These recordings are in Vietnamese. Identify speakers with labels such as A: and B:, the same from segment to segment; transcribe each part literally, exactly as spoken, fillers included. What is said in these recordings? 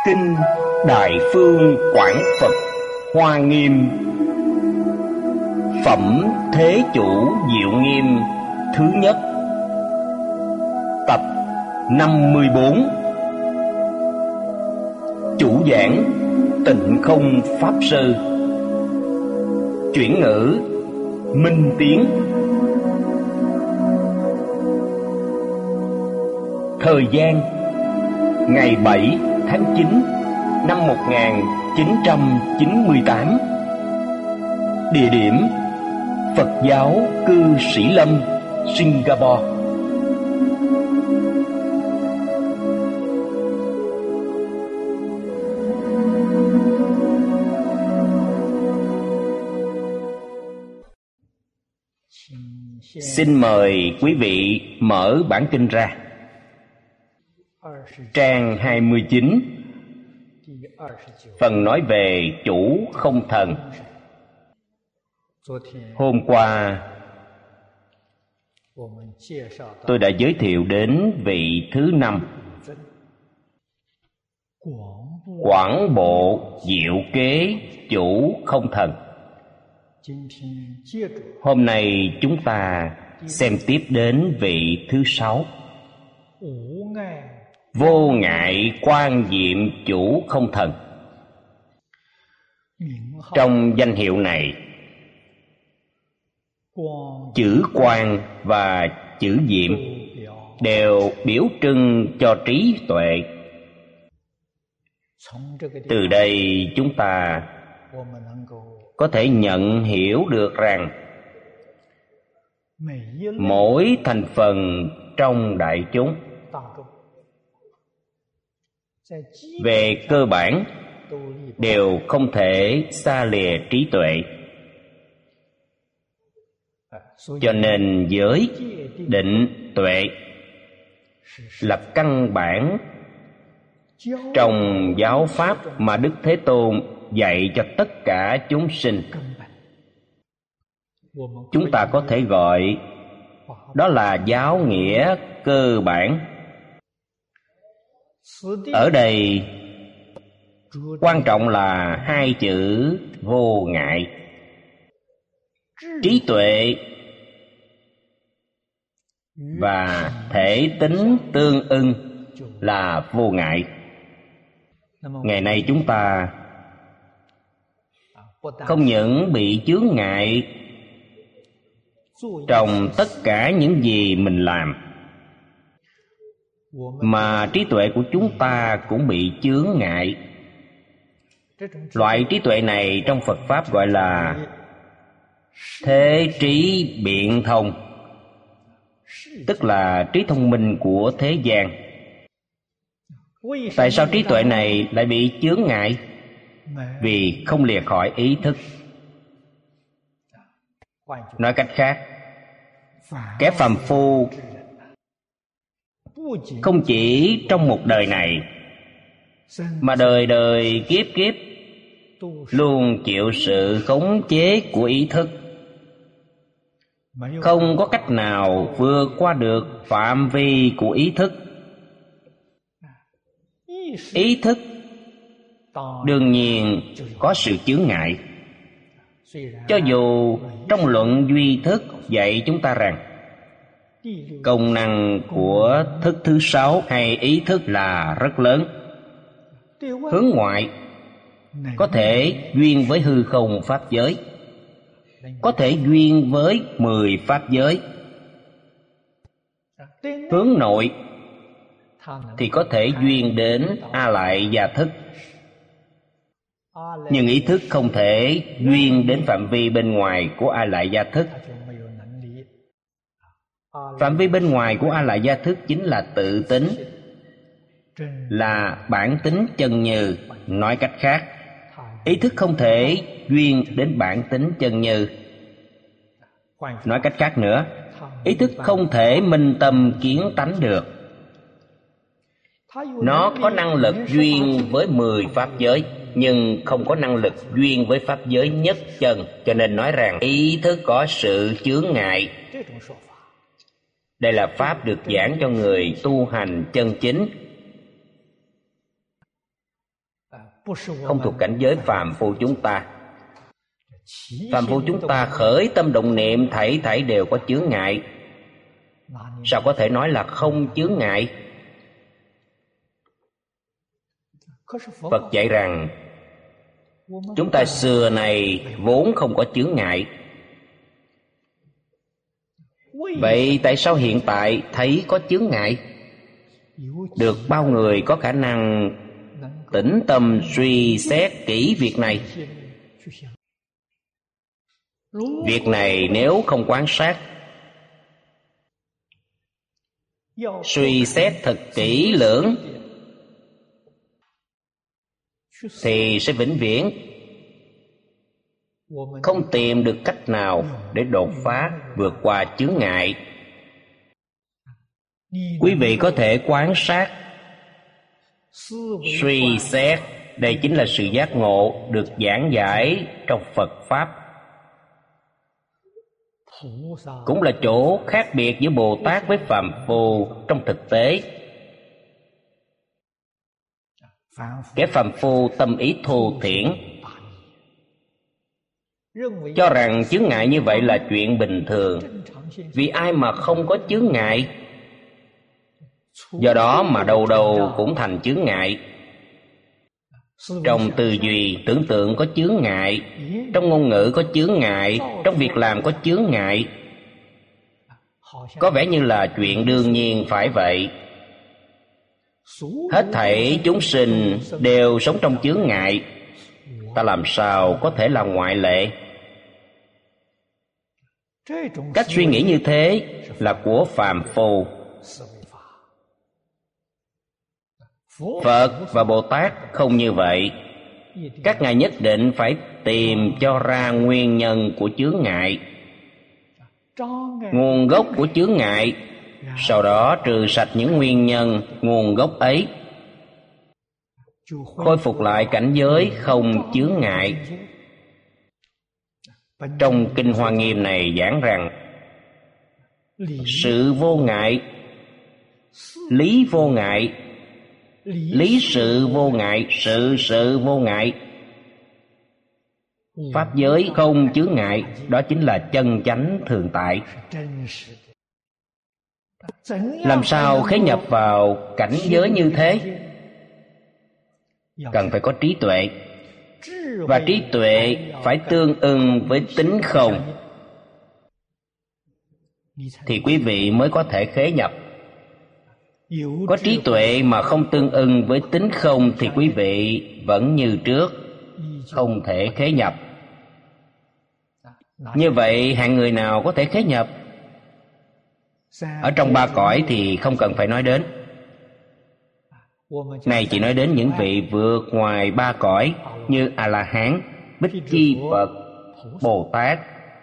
A: Kinh Đại Phương Quảng Phật Hoa Nghiêm, Phẩm Thế Chủ Diệu Nghiêm thứ nhất, tập năm mươi bốn. Chủ giảng Tịnh Không Pháp Sư. Chuyển ngữ Minh Tiến. Thời gian ngày bảy tháng chín năm một nghìn chín trăm chín mươi tám. Địa điểm Phật giáo Cư Sĩ Lâm, Singapore. Xin mời quý vị mở bản kinh ra. Trang hai mươi chín, phần nói về chủ không thần. Hôm qua tôi đã giới thiệu đến vị thứ năm, Quảng Bộ Diệu Kế Chủ Không Thần. Hôm nay chúng ta xem tiếp đến vị thứ sáu, Vô Ngại Quan Diệm Chủ Không Thần. Trong danh hiệu này, chữ quan và chữ diệm đều biểu trưng cho trí tuệ. Từ đây chúng ta có thể nhận hiểu được rằng mỗi thành phần trong đại chúng về cơ bản đều không thể xa lìa trí tuệ. Cho nên giới, định, tuệ là căn bản trong giáo pháp mà Đức Thế Tôn dạy cho tất cả chúng sinh. Chúng ta có thể gọi đó là giáo nghĩa cơ bản. Ở đây quan trọng là hai chữ vô ngại. Trí tuệ và thể tính tương ưng là vô ngại. Ngày nay chúng ta không những bị chướng ngại trong tất cả những gì mình làm, mà trí tuệ của chúng ta cũng bị chướng ngại. Loại trí tuệ này trong Phật Pháp gọi là thế trí biện thông, tức là trí thông minh của thế gian. Tại sao trí tuệ này lại bị chướng ngại? Vì không lìa khỏi ý thức. Nói cách khác, kẻ phàm phu không chỉ trong một đời này, mà đời đời kiếp kiếp luôn chịu sự khống chế của ý thức, không có cách nào vượt qua được phạm vi của ý thức. Ý thức đương nhiên có sự chướng ngại. Cho dù trong luận duy thức dạy chúng ta rằng công năng của thức thứ sáu hay ý thức là rất lớn. Hướng ngoại có thể duyên với hư không pháp giới, có thể duyên với mười pháp giới. Hướng nội thì có thể duyên đến A Lại Gia Thức. Nhưng ý thức không thể duyên đến phạm vi bên ngoài của A Lại Gia Thức. Phạm vi bên ngoài của A Lại Gia Thức chính là tự tính, là bản tính chân như. Nói cách khác, ý thức không thể duyên đến bản tính chân như. Nói cách khác nữa, ý thức không thể minh tâm kiến tánh được. Nó có năng lực duyên với mười pháp giới, nhưng không có năng lực duyên với pháp giới nhất chân. Cho nên nói rằng ý thức có sự chướng ngại. Đây là pháp được giảng cho người tu hành chân chính. không thuộc cảnh giới phàm phu chúng ta. Phàm phu chúng ta khởi tâm động niệm thảy thảy đều có chướng ngại. Sao có thể nói là không chướng ngại? Phật dạy rằng chúng ta xưa này vốn không có chướng ngại. Vậy tại sao hiện tại thấy có chướng ngại? Được bao người có khả năng tĩnh tâm suy xét kỹ việc này? Việc này nếu không quan sát, suy xét thật kỹ lưỡng, thì sẽ vĩnh viễn không tìm được cách nào để đột phá vượt qua chướng ngại. Quý vị có thể quan sát, suy xét, đây chính là sự giác ngộ được giảng giải trong Phật Pháp. Cũng là chỗ khác biệt giữa Bồ Tát với phàm phu trong thực tế. Kẻ phàm phu tâm ý thô thiển, cho rằng chướng ngại như vậy là chuyện bình thường. Vì ai mà không có chướng ngại, do đó mà đầu đầu cũng thành chướng ngại. Trong tư duy tưởng tượng có chướng ngại, trong ngôn ngữ có chướng ngại, trong việc làm có chướng ngại. Có vẻ như là chuyện đương nhiên phải vậy. Hết thảy chúng sinh đều sống trong chướng ngại, ta làm sao có thể là ngoại lệ? Cách suy nghĩ như thế là của phàm phu. Phật và Bồ Tát không như vậy. Các ngài nhất định phải tìm cho ra nguyên nhân của chướng ngại, nguồn gốc của chướng ngại, sau đó trừ sạch những nguyên nhân nguồn gốc ấy, khôi phục lại cảnh giới không chướng ngại. Trong Kinh Hoa Nghiêm này giảng rằng sự vô ngại, lý vô ngại, lý sự vô ngại, sự sự vô ngại, pháp giới không chướng ngại. Đó chính là chân chánh thường tại. Làm sao khế nhập vào cảnh giới như thế? Cần phải có trí tuệ, và trí tuệ phải tương ưng với tính không, thì quý vị mới có thể khế nhập. Có trí tuệ mà không tương ưng với tính không thì quý vị vẫn như trước, không thể khế nhập. Như vậy hạng người nào có thể khế nhập? Ở trong ba cõi thì không cần phải nói đến. Này chỉ nói đến những vị vượt ngoài ba cõi như A-la-hán, Bích Chi Phật, Bồ Tát.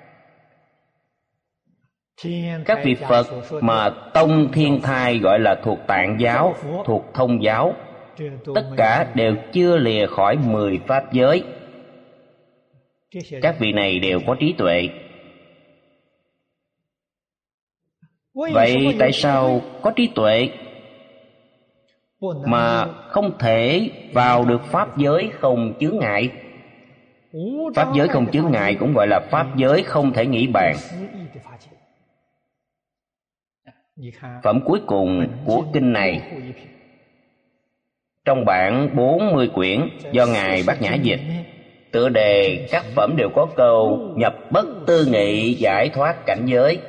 A: Các vị Phật mà tông thiên thai gọi là thuộc Tạng giáo, thuộc Thông giáo, tất cả đều chưa lìa khỏi mười pháp giới. Các vị này đều có trí tuệ. Vậy tại sao có trí tuệ mà không thể vào được pháp giới không chướng ngại? Pháp giới không chướng ngại cũng gọi là pháp giới không thể nghĩ bàn. Phẩm cuối cùng của kinh này, trong bản bốn mươi quyển do Ngài Bát Nhã dịch, tựa đề các phẩm đều có câu nhập bất tư nghị giải thoát cảnh giới.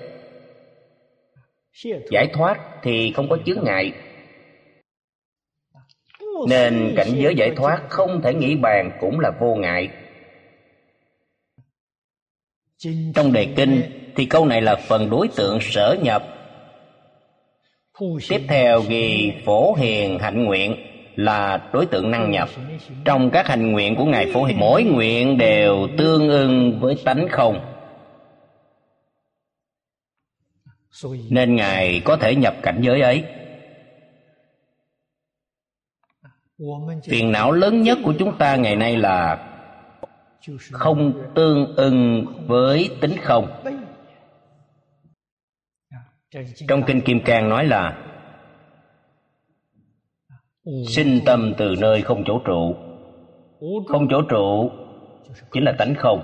A: Giải thoát thì không có chướng ngại, nên cảnh giới giải thoát không thể nghĩ bàn cũng là vô ngại. Trong đề kinh thì câu này là phần đối tượng sở nhập. Tiếp theo ghi Phổ Hiền hạnh nguyện là đối tượng năng nhập. Trong các hành nguyện của Ngài Phổ Hiền, mỗi nguyện đều tương ưng với tánh không, nên Ngài có thể nhập cảnh giới ấy. Phiền não lớn nhất của chúng ta ngày nay là không tương ưng với tính không. Trong Kinh Kim Cang nói là sinh tâm từ nơi không chỗ trụ. Không chỗ trụ chính là tánh không.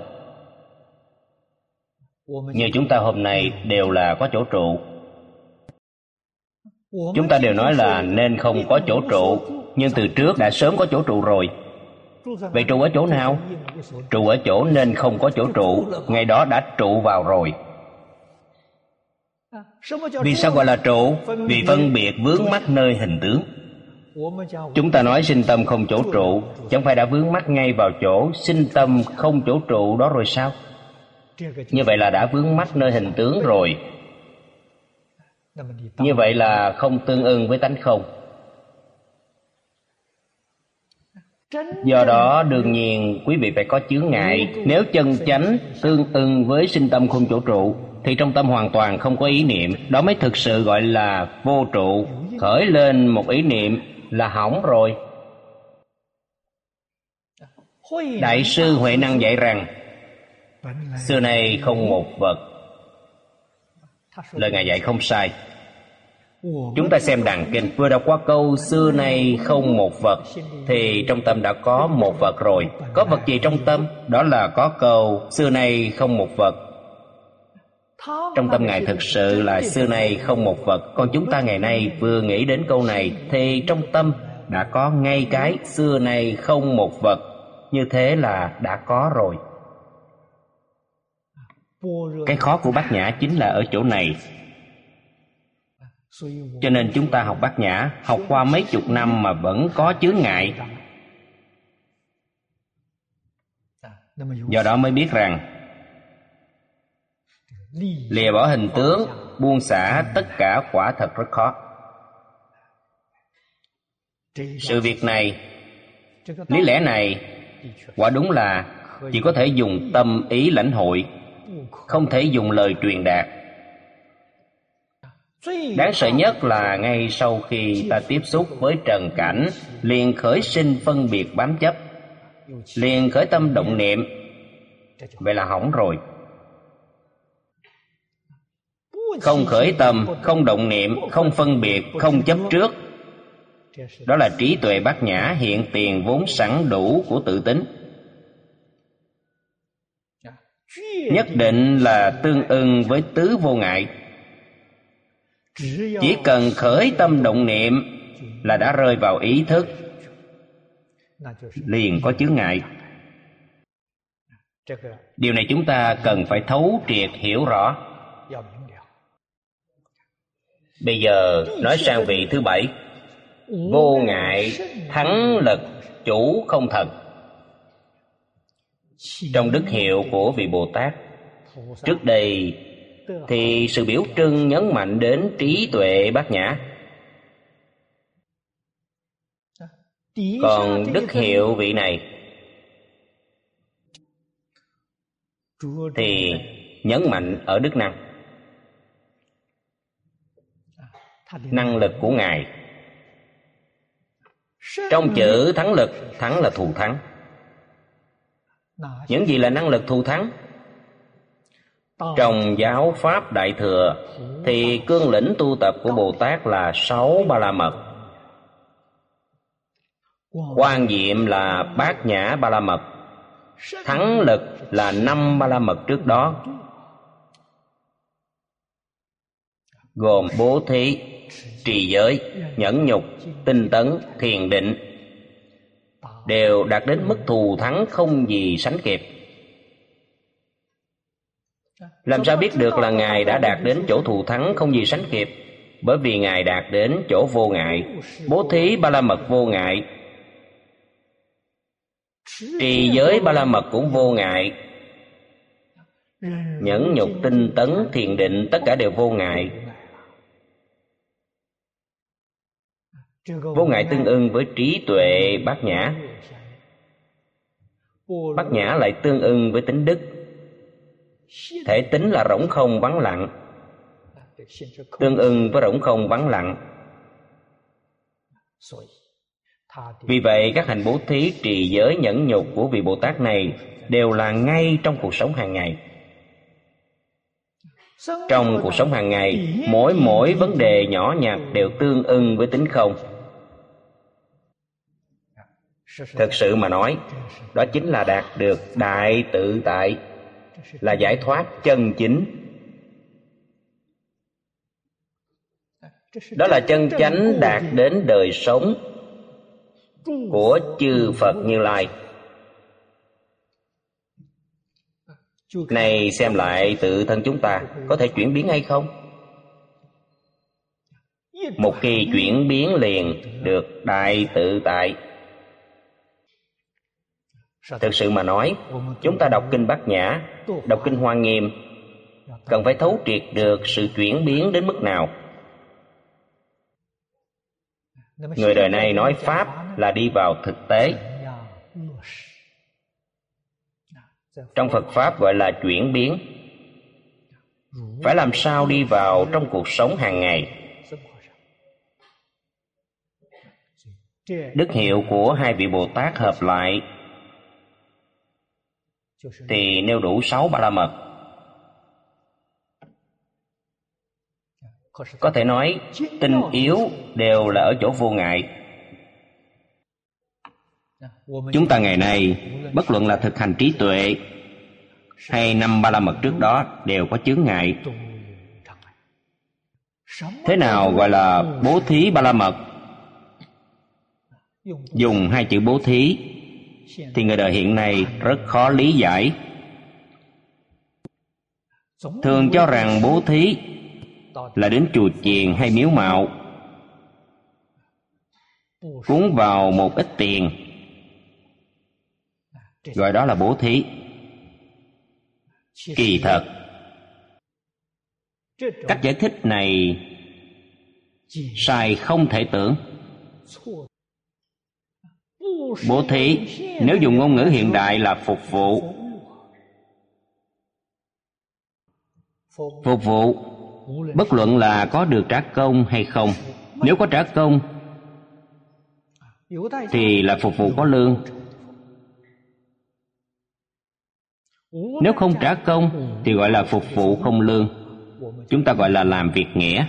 A: Như chúng ta hôm nay đều là có chỗ trụ. Chúng ta đều nói là nên không có chỗ trụ, nhưng từ trước đã sớm có chỗ trụ rồi. Vậy trụ ở chỗ nào? Trụ ở chỗ nên không có chỗ trụ, ngày đó đã trụ vào rồi. Vì sao gọi là trụ? Vì phân biệt vướng mắc nơi hình tướng. Chúng ta nói sinh tâm không chỗ trụ, chẳng phải đã vướng mắc ngay vào chỗ sinh tâm không chỗ trụ đó rồi sao? Như vậy là đã vướng mắc nơi hình tướng rồi. Như vậy là không tương ưng với tánh không. Do đó đương nhiên quý vị phải có chướng ngại. Nếu chân chánh tương ưng với sinh tâm không chỗ trụ, thì trong tâm hoàn toàn không có ý niệm. Đó mới thực sự gọi là vô trụ. Khởi lên một ý niệm là hỏng rồi. Đại sư Huệ Năng dạy rằng xưa nay không một vật. Lời Ngài dạy không sai. Chúng ta xem đàn kinh, vừa đọc qua câu xưa nay không một vật, thì trong tâm đã có một vật rồi. Có vật gì trong tâm? Đó là có câu xưa nay không một vật. Trong tâm Ngài thực sự là xưa nay không một vật. Còn chúng ta ngày nay vừa nghĩ đến câu này, thì trong tâm đã có ngay cái xưa nay không một vật. Như thế là đã có rồi. Cái khó của Bát Nhã chính là ở chỗ này. Cho nên chúng ta học Bát Nhã, học qua mấy chục năm mà vẫn có chướng ngại. Do đó mới biết rằng lìa bỏ hình tướng, buông xả tất cả quả thật rất khó. Sự việc này, lý lẽ này, quả đúng là chỉ có thể dùng tâm ý lãnh hội, không thể dùng lời truyền đạt. Đáng sợ nhất là ngay sau khi ta tiếp xúc với trần cảnh, liền khởi sinh phân biệt bám chấp, liền khởi tâm động niệm. Vậy là hỏng rồi. Không khởi tâm, không động niệm, không phân biệt, không chấp trước, đó là trí tuệ Bát Nhã hiện tiền vốn sẵn đủ của tự tính. Nhất định là tương ưng với tứ vô ngại. Chỉ cần khởi tâm động niệm là đã rơi vào ý thức, liền có chướng ngại. Điều này chúng ta cần phải thấu triệt hiểu rõ. Bây giờ nói sang vị thứ bảy. Vô ngại thắng lực chủ không thần. Trong đức hiệu của vị Bồ Tát trước đây thì sự biểu trưng nhấn mạnh đến trí tuệ Bát Nhã. Còn đức hiệu vị này thì nhấn mạnh ở đức năng. Năng lực của Ngài. Trong chữ thắng lực, thắng là thù thắng. Những gì là năng lực thù thắng? Trong giáo pháp Đại Thừa thì cương lĩnh tu tập của Bồ Tát là sáu ba la mật. Quan Diệm là Bát Nhã ba la mật. Thắng lực là năm ba la mật trước đó, gồm bố thí, trì giới, nhẫn nhục, tinh tấn, thiền định, đều đạt đến mức thù thắng không gì sánh kịp. Làm sao biết được là Ngài đã đạt đến chỗ thù thắng không gì sánh kịp? Bởi vì Ngài đạt đến chỗ vô ngại. Bố thí ba la mật vô ngại, trì giới ba la mật cũng vô ngại, nhẫn nhục, tinh tấn, thiền định tất cả đều vô ngại. Vô ngại tương ưng với trí tuệ Bát Nhã. Bát Nhã lại tương ưng với tính đức. Thể tính là rỗng không vắng lặng, tương ưng với rỗng không vắng lặng. Vì vậy các hành bố thí, trì giới, nhẫn nhục của vị Bồ Tát này đều là ngay trong cuộc sống hàng ngày. Trong cuộc sống hàng ngày, mỗi mỗi vấn đề nhỏ nhặt đều tương ưng với tính không. Thực sự mà nói, đó chính là đạt được đại tự tại, là giải thoát chân chính. Đó là chân chánh đạt đến đời sống của chư Phật Như Lai. Này xem lại tự thân chúng ta có thể chuyển biến hay không? Một khi chuyển biến liền được đại tự tại. Thực sự mà nói, chúng ta đọc kinh Bát Nhã, đọc kinh Hoa Nghiêm, cần phải thấu triệt được sự chuyển biến đến mức nào. Người đời này nói Pháp là đi vào thực tế. Trong Phật Pháp gọi là chuyển biến. Phải làm sao đi vào trong cuộc sống hàng ngày. Đức hiệu của hai vị Bồ Tát hợp lại thì nêu đủ sáu ba la mật. Có thể nói tinh yếu đều là ở chỗ vô ngại. Chúng ta ngày nay bất luận là thực hành trí tuệ hay năm ba la mật trước đó đều có chướng ngại. Thế nào gọi là bố thí ba la mật? Dùng hai chữ bố thí thì người đời hiện nay rất khó lý giải. Thường cho rằng bố thí là đến chùa chiền hay miếu mạo, cúng vào một ít tiền, gọi đó là bố thí. Kỳ thật, cách giải thích này sai không thể tưởng. Bố thí nếu dùng ngôn ngữ hiện đại là phục vụ. Phục vụ bất luận là có được trả công hay không. Nếu có trả công thì là phục vụ có lương. Nếu không trả công thì gọi là phục vụ không lương. Chúng ta gọi là làm việc nghĩa.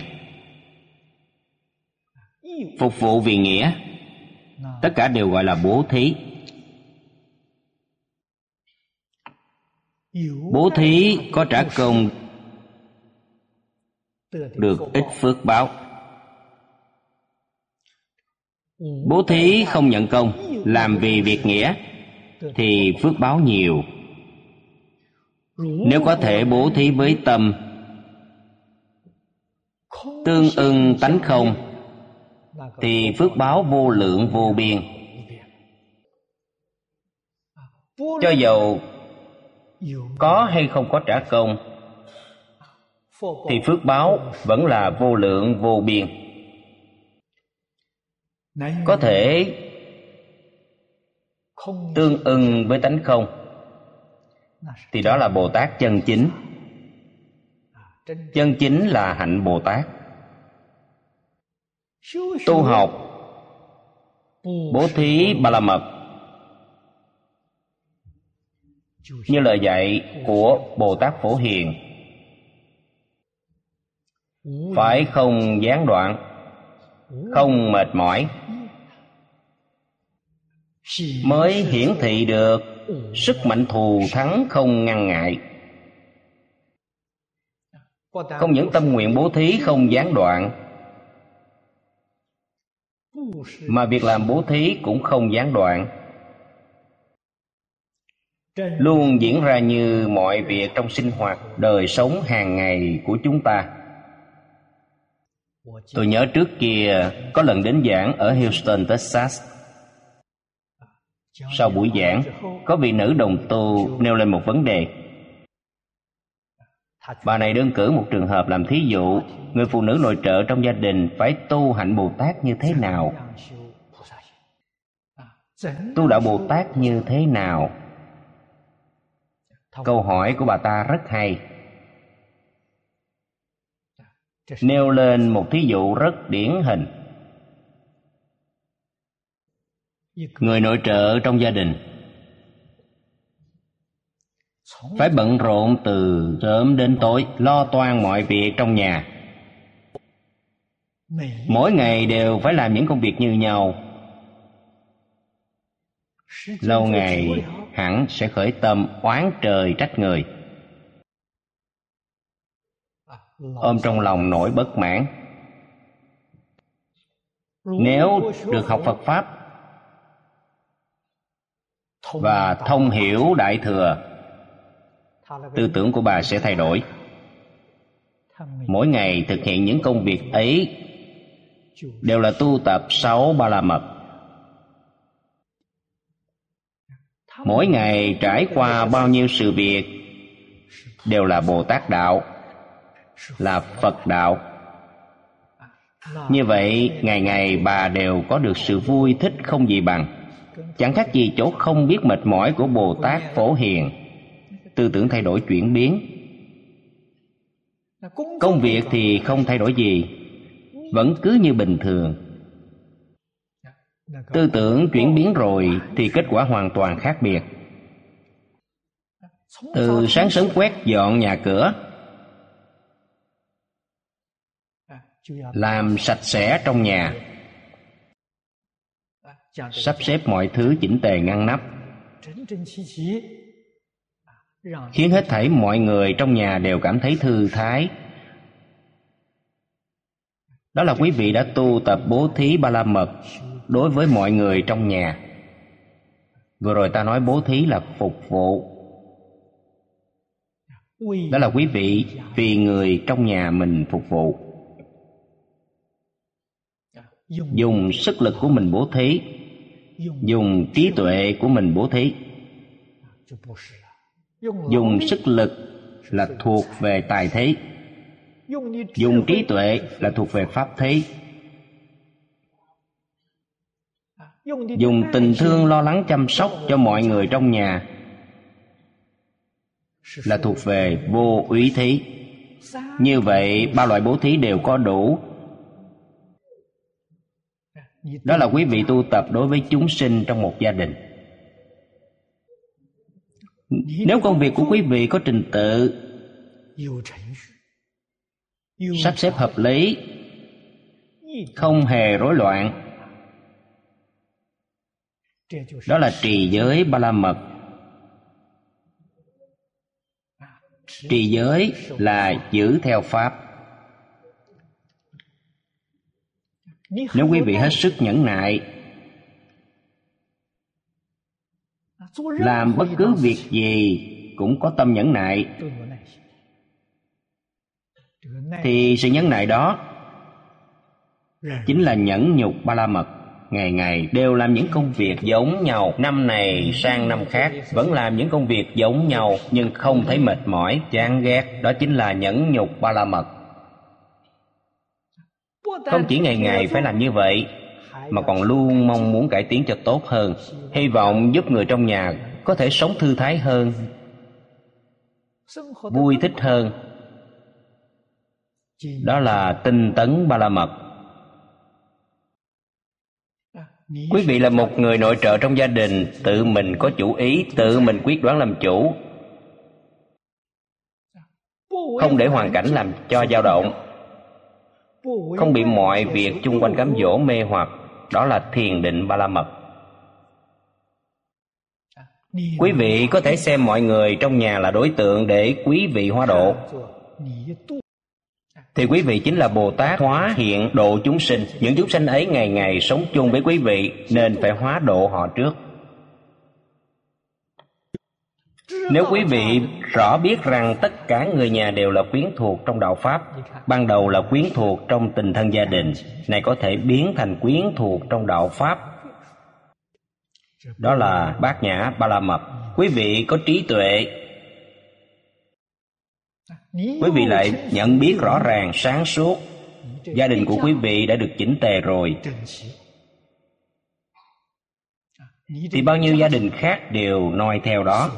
A: Phục vụ vì nghĩa, tất cả đều gọi là bố thí. Bố thí có trả công được ít phước báo. Bố thí không nhận công, làm vì việc nghĩa thì phước báo nhiều. Nếu có thể bố thí với tâm tương ưng tánh không thì phước báo vô lượng vô biên. Cho dầu có hay không có trả công thì phước báo vẫn là vô lượng vô biên. Có thể tương ưng với tánh không thì đó là Bồ Tát chân chính. Chân chính là hạnh Bồ Tát. Tu học bố thí ba la mật như lời dạy của Bồ Tát Phổ Hiền, phải không gián đoạn, không mệt mỏi, mới hiển thị được sức mạnh thù thắng không ngăn ngại. Không những tâm nguyện bố thí không gián đoạn, mà việc làm bố thí cũng không gián đoạn, luôn diễn ra như mọi việc trong sinh hoạt đời sống hàng ngày của chúng ta. Tôi nhớ trước kia có lần đến giảng ở Houston, Texas. Sau buổi giảng, có vị nữ đồng tu nêu lên một vấn đề. Bà này đơn cử một trường hợp làm thí dụ, người phụ nữ nội trợ trong gia đình phải tu hạnh Bồ Tát như thế nào? Tu đạo Bồ Tát như thế nào? Câu hỏi của bà ta rất hay, nêu lên một thí dụ rất điển hình. Người nội trợ trong gia đình phải bận rộn từ sớm đến tối, lo toan mọi việc trong nhà. Mỗi ngày đều phải làm những công việc như nhau. lâu ngày hẳn sẽ khởi tâm oán trời trách người, ôm trong lòng nỗi bất mãn. Nếu được học Phật Pháp và thông hiểu Đại Thừa, tư tưởng của bà sẽ thay đổi. Mỗi ngày thực hiện những công việc ấy đều là tu tập sáu ba la mật. Mỗi ngày trải qua bao nhiêu sự việc đều là Bồ Tát đạo, là Phật đạo. Như vậy ngày ngày bà đều có được sự vui thích không gì bằng, chẳng khác gì chỗ không biết mệt mỏi của Bồ Tát Phổ Hiền. Tư tưởng thay đổi chuyển biến. Công việc thì không thay đổi gì, vẫn cứ như bình thường. Tư tưởng chuyển biến rồi thì kết quả hoàn toàn khác biệt. Từ sáng sớm quét dọn nhà cửa, làm sạch sẽ trong nhà, sắp xếp mọi thứ chỉnh tề ngăn nắp, khiến hết thảy mọi người trong nhà đều cảm thấy thư thái. Đó là quý vị đã tu tập bố thí ba la mật đối với mọi người trong nhà. Vừa rồi ta nói bố thí là phục vụ. Đó là quý vị vì người trong nhà mình phục vụ, dùng sức lực của mình bố thí, dùng trí tuệ của mình bố thí. Dùng sức lực là thuộc về tài thí, dùng trí tuệ là thuộc về pháp thí. Dùng tình thương lo lắng chăm sóc cho mọi người trong nhà là thuộc về vô úy thí. Như vậy ba loại bố thí đều có đủ. Đó là quý vị tu tập đối với chúng sinh trong một gia đình. Nếu công việc của quý vị có trình tự, sắp xếp hợp lý, không hề rối loạn, đó là trì giới ba la mật. Trì giới là giữ theo pháp. Nếu quý vị hết sức nhẫn nại, làm bất cứ việc gì cũng có tâm nhẫn nại, thì sự nhẫn nại đó chính là nhẫn nhục ba la mật. Ngày ngày đều làm những công việc giống nhau, năm này sang năm khác vẫn làm những công việc giống nhau, nhưng không thấy mệt mỏi, chán ghét. Đó chính là nhẫn nhục ba la mật. Không chỉ ngày ngày phải làm như vậy, mà còn luôn mong muốn cải tiến cho tốt hơn, hy vọng giúp người trong nhà có thể sống thư thái hơn, vui thích hơn. Đó là tinh tấn ba la mật. Quý vị là một người nội trợ trong gia đình, tự mình có chủ ý, tự mình quyết đoán làm chủ, không để hoàn cảnh làm cho dao động, không bị mọi việc chung quanh cám dỗ mê hoặc. Đó là thiền định ba la mật. Quý vị có thể xem mọi người trong nhà là đối tượng để quý vị hóa độ, thì quý vị chính là Bồ Tát hóa hiện độ chúng sinh. Những chúng sinh ấy ngày ngày sống chung với quý vị, nên phải hóa độ họ trước. Nếu quý vị rõ biết rằng tất cả người nhà đều là quyến thuộc trong đạo Pháp, ban đầu là quyến thuộc trong tình thân gia đình, này có thể biến thành quyến thuộc trong đạo Pháp. Đó là bát nhã ba la mật. Quý vị có trí tuệ, quý vị lại nhận biết rõ ràng, sáng suốt, gia đình của quý vị đã được chỉnh tề rồi, thì bao nhiêu gia đình khác đều noi theo đó,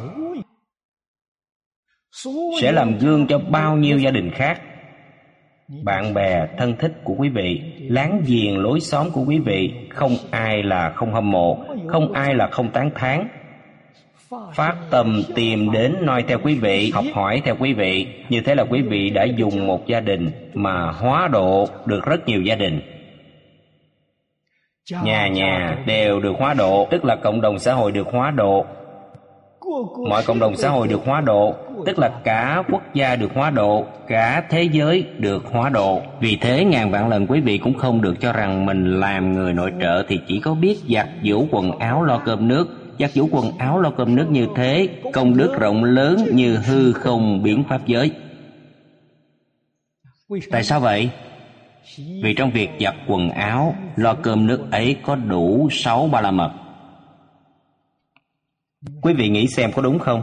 A: sẽ làm gương cho bao nhiêu gia đình khác. Bạn bè, thân thích của quý vị, láng giềng lối xóm của quý vị, không ai là không hâm mộ, không ai là không tán thán, phát tâm tìm đến noi theo quý vị, học hỏi theo quý vị. Như thế là quý vị đã dùng một gia đình mà hóa độ được rất nhiều gia đình. Nhà nhà đều được hóa độ, tức là cộng đồng xã hội được hóa độ. Mọi cộng đồng xã hội được hóa độ, tức là cả quốc gia được hóa độ, cả thế giới được hóa độ. Vì thế ngàn vạn lần quý vị cũng không được cho rằng mình làm người nội trợ thì chỉ có biết giặt giũ quần áo lo cơm nước. Giặt giũ quần áo lo cơm nước như thế, công đức rộng lớn như hư không biến pháp giới. Tại sao vậy? Vì trong việc giặt quần áo, lo cơm nước ấy có đủ sáu ba la mật. Quý vị nghĩ xem có đúng không?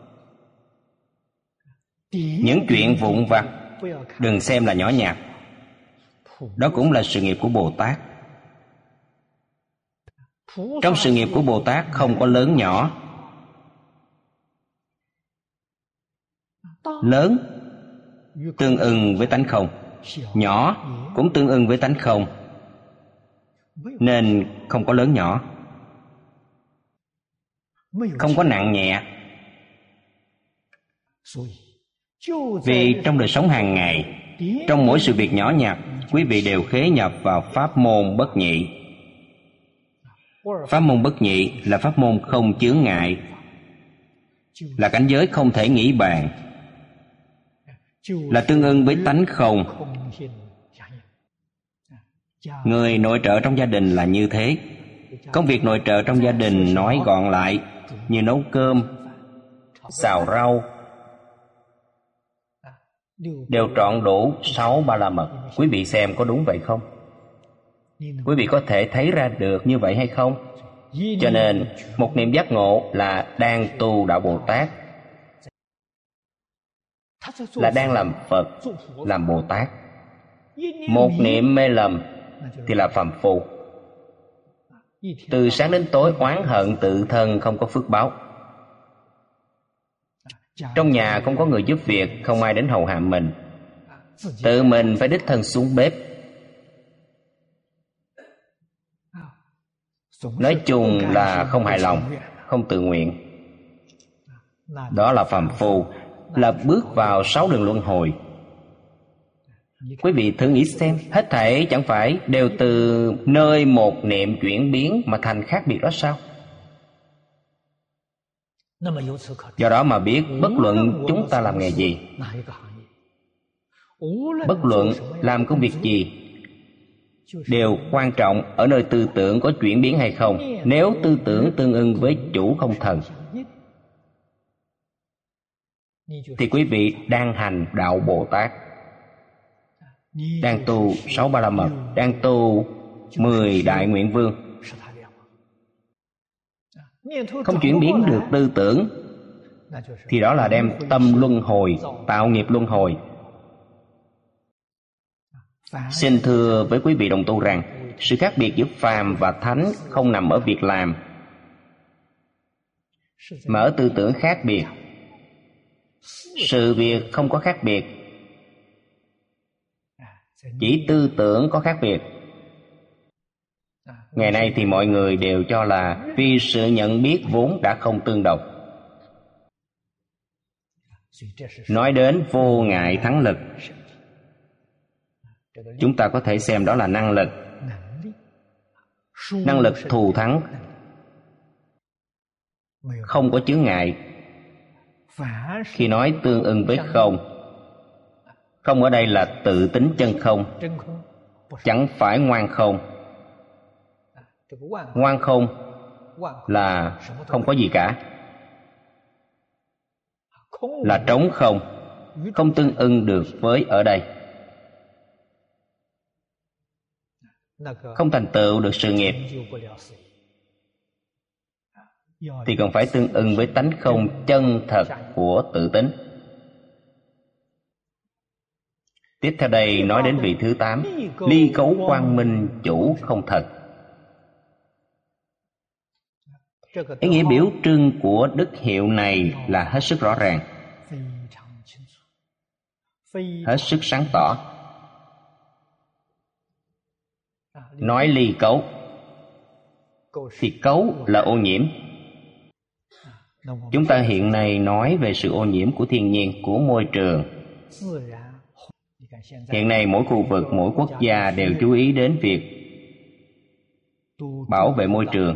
A: Những chuyện vụn vặt đừng xem là nhỏ nhặt. Đó cũng là sự nghiệp của Bồ Tát. Trong sự nghiệp của Bồ Tát không có lớn nhỏ. Lớn tương ưng với tánh không, nhỏ cũng tương ưng với tánh không, nên không có lớn nhỏ, không có nặng nhẹ. Vì trong đời sống hàng ngày, trong mỗi sự việc nhỏ nhặt, quý vị đều khế nhập vào pháp môn bất nhị. Pháp môn bất nhị là pháp môn không chướng ngại, là cảnh giới không thể nghĩ bàn, là tương ưng với tánh không. Người nội trợ trong gia đình là như thế. Công việc nội trợ trong gia đình nói gọn lại như nấu cơm, xào rau, đều trọn đủ sáu ba la mật. Quý vị xem có đúng vậy không? Quý vị có thể thấy ra được như vậy hay không? Cho nên một niệm giác ngộ là đang tu đạo Bồ Tát, là đang làm Phật, làm Bồ Tát. Một niệm mê lầm thì là phàm phu. Từ sáng đến tối oán hận tự thân không có phước báo. Trong nhà không có người giúp việc, không ai đến hầu hạ mình, tự mình phải đích thân xuống bếp. Nói chung là không hài lòng, không tự nguyện. Đó là phàm phu, là bước vào sáu đường luân hồi. Quý vị thử nghĩ xem, hết thảy chẳng phải đều từ nơi một niệm chuyển biến mà thành khác biệt đó sao? Do đó mà biết, bất luận chúng ta làm nghề gì, bất luận làm công việc gì, đều quan trọng ở nơi tư tưởng có chuyển biến hay không. Nếu tư tưởng tương ưng với chủ không thần, thì quý vị đang hành đạo Bồ Tát, đang tu sáu ba la mật, đang tu mười đại nguyện vương. Không chuyển biến được tư tưởng thì đó là đem tâm luân hồi, tạo nghiệp luân hồi. Xin thưa với quý vị đồng tu rằng, sự khác biệt giữa phàm và thánh không nằm ở việc làm, mà ở tư tưởng khác biệt. Sự việc không có khác biệt, chỉ tư tưởng có khác biệt. Ngày nay thì mọi người đều cho là vì sự nhận biết vốn đã không tương đồng. Nói đến vô ngại thắng lực, chúng ta có thể xem đó là năng lực. Năng lực thù thắng, không có chướng ngại. Khi nói tương ưng với không, không ở đây là tự tính chân không, chẳng phải ngoan không. Ngoan không là không có gì cả, là trống không, không tương ưng được với ở đây, không thành tựu được sự nghiệp, thì còn phải tương ưng với tánh không chân thật của tự tính. Tiếp theo đây nói đến vị thứ tám, ly cấu quang minh chủ không thật. Ý nghĩa biểu trưng của đức hiệu này là hết sức rõ ràng, hết sức sáng tỏ. Nói ly cấu thì cấu là ô nhiễm. Chúng ta hiện nay nói về sự ô nhiễm của thiên nhiên, của môi trường. Hiện nay mỗi khu vực, mỗi quốc gia đều chú ý đến việc bảo vệ môi trường.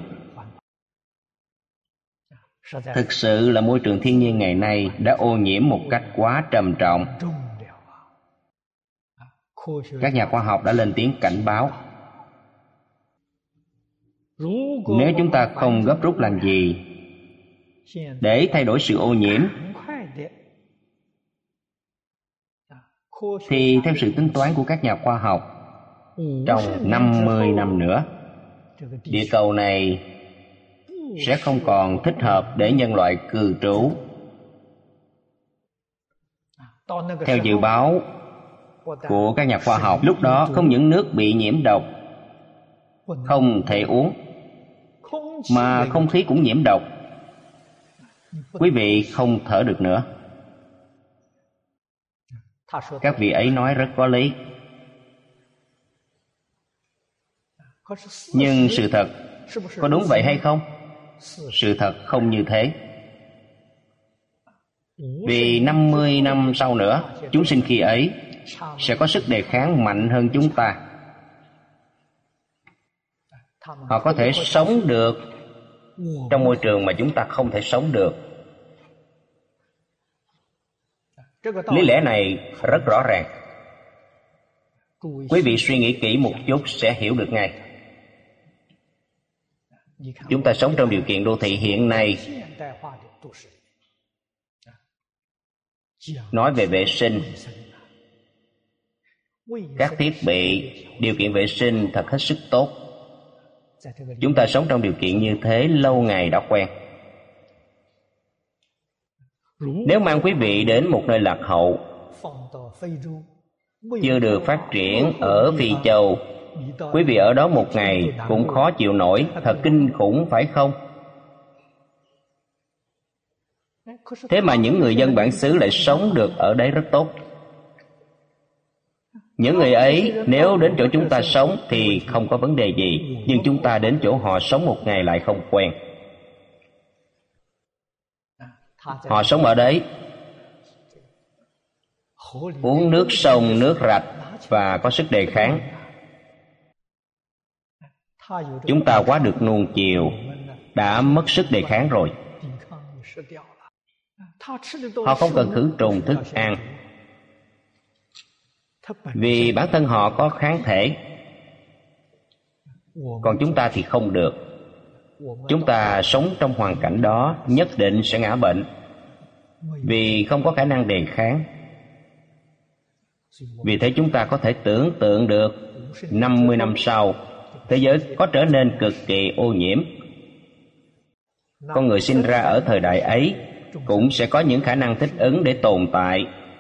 A: Thực sự là môi trường thiên nhiên ngày nay đã ô nhiễm một cách quá trầm trọng. Các nhà khoa học đã lên tiếng cảnh báo. Nếu chúng ta không gấp rút làm gì để thay đổi sự ô nhiễm, thì theo sự tính toán của các nhà khoa học, trong năm mươi năm nữa, địa cầu này sẽ không còn thích hợp để nhân loại cư trú. Theo dự báo của các nhà khoa học, lúc đó không những nước bị nhiễm độc, không thể uống, mà không khí cũng nhiễm độc. Quý vị không thở được nữa. Các vị ấy nói rất có lý. Nhưng sự thật có đúng vậy hay không? Sự thật không như thế. Vì năm mươi năm sau nữa, chúng sinh khi ấy sẽ có sức đề kháng mạnh hơn chúng ta. Họ có thể sống được trong môi trường mà chúng ta không thể sống được. Lý lẽ này rất rõ ràng. Quý vị suy nghĩ kỹ một chút sẽ hiểu được ngay. Chúng ta sống trong điều kiện đô thị hiện nay. Nói về vệ sinh, các thiết bị, điều kiện vệ sinh thật hết sức tốt. Chúng ta sống trong điều kiện như thế lâu ngày đã quen. Nếu mang quý vị đến một nơi lạc hậu, chưa được phát triển ở Phi Châu, quý vị ở đó một ngày cũng khó chịu nổi, thật kinh khủng phải không? Thế mà những người dân bản xứ lại sống được ở đấy rất tốt. Những người ấy nếu đến chỗ chúng ta sống thì không có vấn đề gì, nhưng chúng ta đến chỗ họ sống một ngày lại không quen. Họ sống ở đấy, uống nước sông, nước rạch và có sức đề kháng. Chúng ta quá được nuông chiều, đã mất sức đề kháng rồi. Họ không cần khử trùng thức ăn, vì bản thân họ có kháng thể. Còn chúng ta thì không được. Chúng ta sống trong hoàn cảnh đó nhất định sẽ ngã bệnh, vì không có khả năng đề kháng. Vì thế chúng ta có thể tưởng tượng được năm mươi năm sau, thế giới có trở nên cực kỳ ô nhiễm. Con người sinh ra ở thời đại ấy cũng sẽ có những khả năng thích ứng để tồn tại.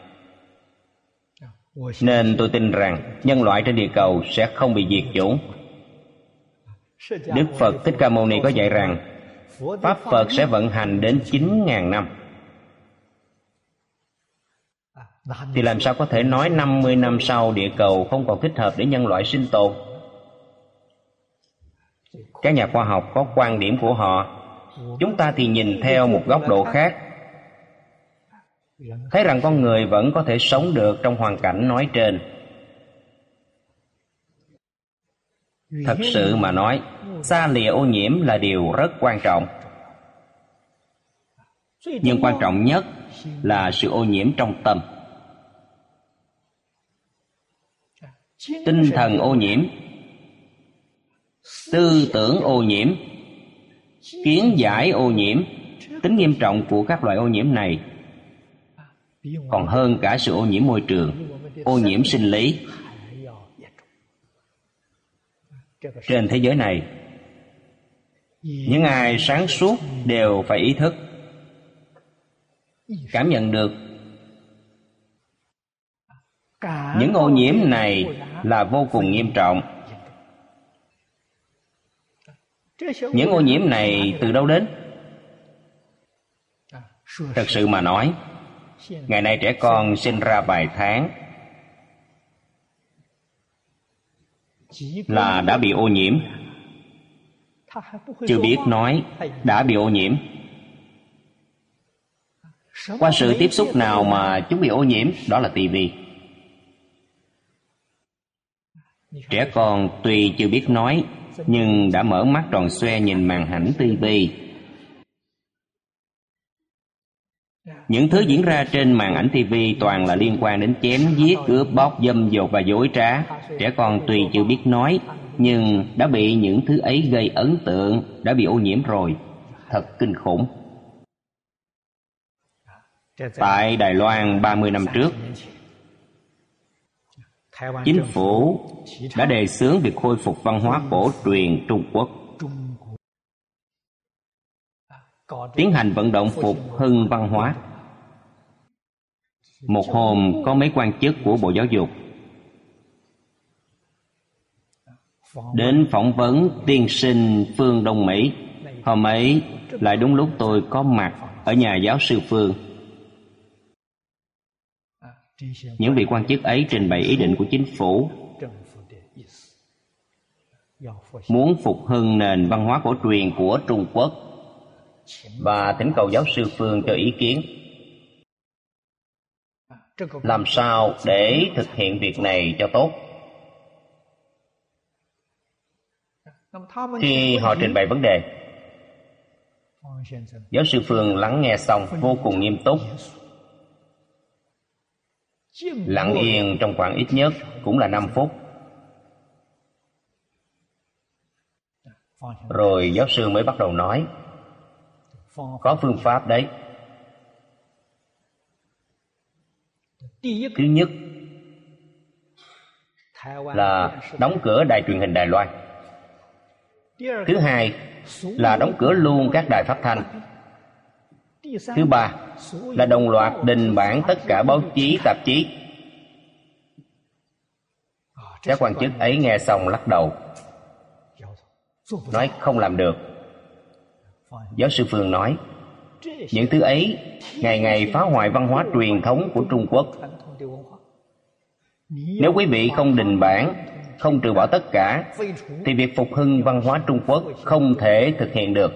A: Nên tôi tin rằng nhân loại trên địa cầu sẽ không bị diệt chủng. Đức Phật Thích Ca Mâu Ni có dạy rằng Pháp Phật sẽ vận hành đến chín nghìn năm. Thì làm sao có thể nói năm mươi năm sau địa cầu không còn thích hợp để nhân loại sinh tồn? Các nhà khoa học có quan điểm của họ. Chúng ta thì nhìn theo một góc độ khác, thấy rằng con người vẫn có thể sống được trong hoàn cảnh nói trên. Thật sự mà nói, xa lìa ô nhiễm là điều rất quan trọng. Nhưng quan trọng nhất là sự ô nhiễm trong tâm. Tinh thần ô nhiễm, tư tưởng ô nhiễm, kiến giải ô nhiễm. Tính nghiêm trọng của các loại ô nhiễm này còn hơn cả sự ô nhiễm môi trường, ô nhiễm sinh lý. Trên thế giới này, những ai sáng suốt đều phải ý thức, cảm nhận được những ô nhiễm này là vô cùng nghiêm trọng. Những ô nhiễm này từ đâu đến? Thật sự mà nói, ngày nay trẻ con sinh ra vài tháng là đã bị ô nhiễm. Chưa biết nói đã bị ô nhiễm. Qua sự tiếp xúc nào mà chúng bị ô nhiễm? Đó là tivi. Trẻ con tuy chưa biết nói nhưng đã mở mắt tròn xoe nhìn màn ảnh tivi. Những thứ diễn ra trên màn ảnh tivi toàn là liên quan đến chém giết, cướp bóc, dâm dột và dối trá. Trẻ con tuy chưa biết nói, nhưng đã bị những thứ ấy gây ấn tượng, đã bị ô nhiễm rồi. Thật kinh khủng. Tại Đài Loan ba mươi năm trước, chính phủ đã đề xướng việc khôi phục văn hóa cổ truyền Trung Quốc, tiến hành vận động phục hưng văn hóa. Một hôm có mấy quan chức của Bộ Giáo dục đến phỏng vấn tiên sinh Phương Đông Mỹ. Hôm ấy lại đúng lúc tôi có mặt ở nhà giáo sư Phương. Những vị quan chức ấy trình bày ý định của chính phủ muốn phục hưng nền văn hóa cổ truyền của Trung Quốc và thỉnh cầu giáo sư Phương cho ý kiến. Làm sao để thực hiện việc này cho tốt? Khi họ trình bày vấn đề, giáo sư Phương lắng nghe xong vô cùng nghiêm túc, lặng yên trong khoảng ít nhất cũng là năm phút. Rồi giáo sư mới bắt đầu nói, có phương pháp đấy. Thứ nhất là đóng cửa đài truyền hình Đài Loan. Thứ hai là đóng cửa luôn các đài phát thanh. Thứ ba là đồng loạt đình bản tất cả báo chí, tạp chí. Các quan chức ấy nghe xong lắc đầu, nói không làm được. Giáo sư Phương nói, những thứ ấy ngày ngày phá hoại văn hóa truyền thống của Trung Quốc. Nếu quý vị không đình bản, không trừ bỏ tất cả, thì việc phục hưng văn hóa Trung Quốc không thể thực hiện được.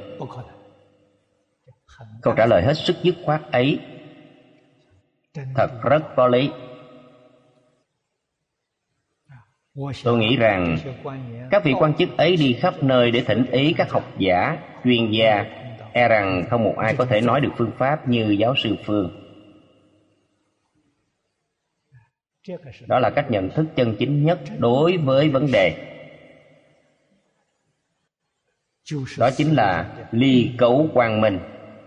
A: Câu trả lời hết sức dứt khoát ấy thật rất có lý. Tôi nghĩ rằng các vị quan chức ấy đi khắp nơi để thỉnh ý các học giả, chuyên gia, e rằng không một ai có thể nói được phương pháp như giáo sư Phương. Đó là cách nhận thức chân chính nhất đối với vấn đề. Đó chính là ly cấu quang minh,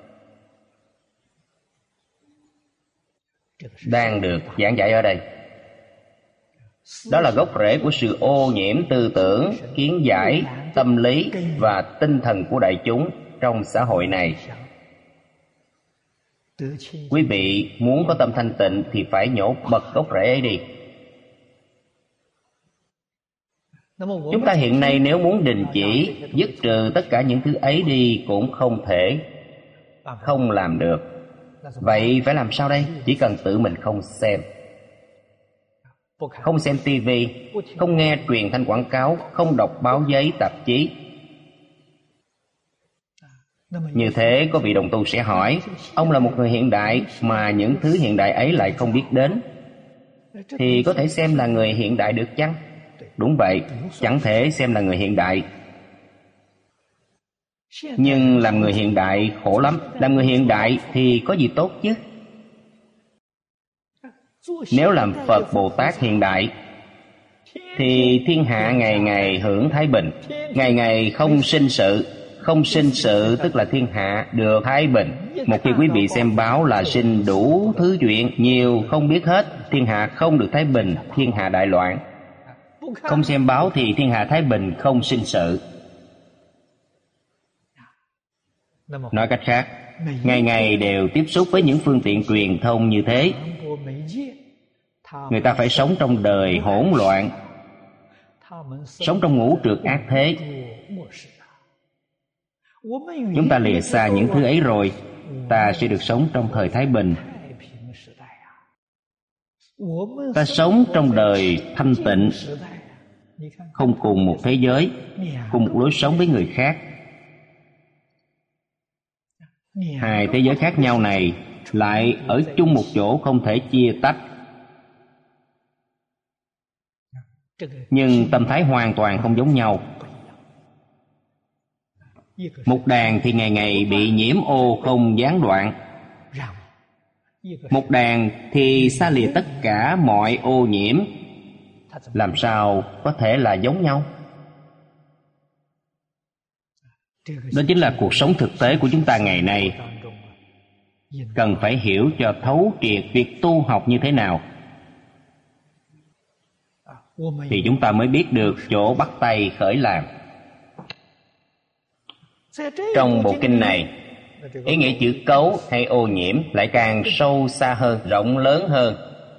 A: đang được giảng dạy ở đây. Đó là gốc rễ của sự ô nhiễm tư tưởng, kiến giải, tâm lý và tinh thần của đại chúng trong xã hội này. Quý vị muốn có tâm thanh tịnh thì phải nhổ bật gốc rễ ấy đi. Chúng ta hiện nay nếu muốn đình chỉ, dứt trừ tất cả những thứ ấy đi cũng không thể, không làm được. Vậy phải làm sao đây? Chỉ cần tự mình không xem. Không xem tivi, không nghe truyền thanh quảng cáo, không đọc báo giấy, tạp chí. Như thế có vị đồng tu sẽ hỏi, ông là một người hiện đại mà những thứ hiện đại ấy lại không biết đến, thì có thể xem là người hiện đại được chăng? Đúng vậy, chẳng thể xem là người hiện đại. Nhưng làm người hiện đại khổ lắm. Làm người hiện đại thì có gì tốt chứ? Nếu làm Phật Bồ Tát hiện đại thì thiên hạ ngày ngày hưởng thái bình, ngày ngày không sinh sự. Không sinh sự tức là thiên hạ được thái bình. Một khi quý vị xem báo là sinh đủ thứ chuyện, nhiều không biết hết. Thiên hạ không được thái bình, thiên hạ đại loạn. Không xem báo thì thiên hạ thái bình, không sinh sự. Nói cách khác, ngày ngày đều tiếp xúc với những phương tiện truyền thông như thế. Người ta phải sống trong đời hỗn loạn, sống trong ngũ trược ác thế. Chúng ta lìa xa những thứ ấy rồi, ta sẽ được sống trong thời thái bình. Ta sống trong đời thanh tịnh, không cùng một thế giới, cùng một lối sống với người khác. Hai thế giới khác nhau này lại ở chung một chỗ, không thể chia tách. Nhưng tâm thái hoàn toàn không giống nhau. Một đàn thì ngày ngày bị nhiễm ô không gián đoạn. Một đàn thì xa lìa tất cả mọi ô nhiễm. Làm sao có thể là giống nhau? Đó chính là cuộc sống thực tế của chúng ta ngày nay. Cần phải hiểu cho thấu triệt việc tu học như thế nào, thì chúng ta mới biết được chỗ bắt tay khởi làm. Trong bộ kinh này, ý nghĩa chữ cấu hay ô nhiễm lại càng sâu xa hơn, rộng lớn hơn.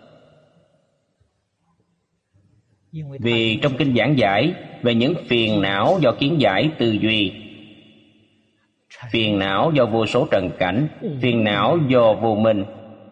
A: Vì trong kinh giảng giải về những phiền não do kiến giải tư duy, phiền não do vô số trần cảnh, phiền não do vô minh.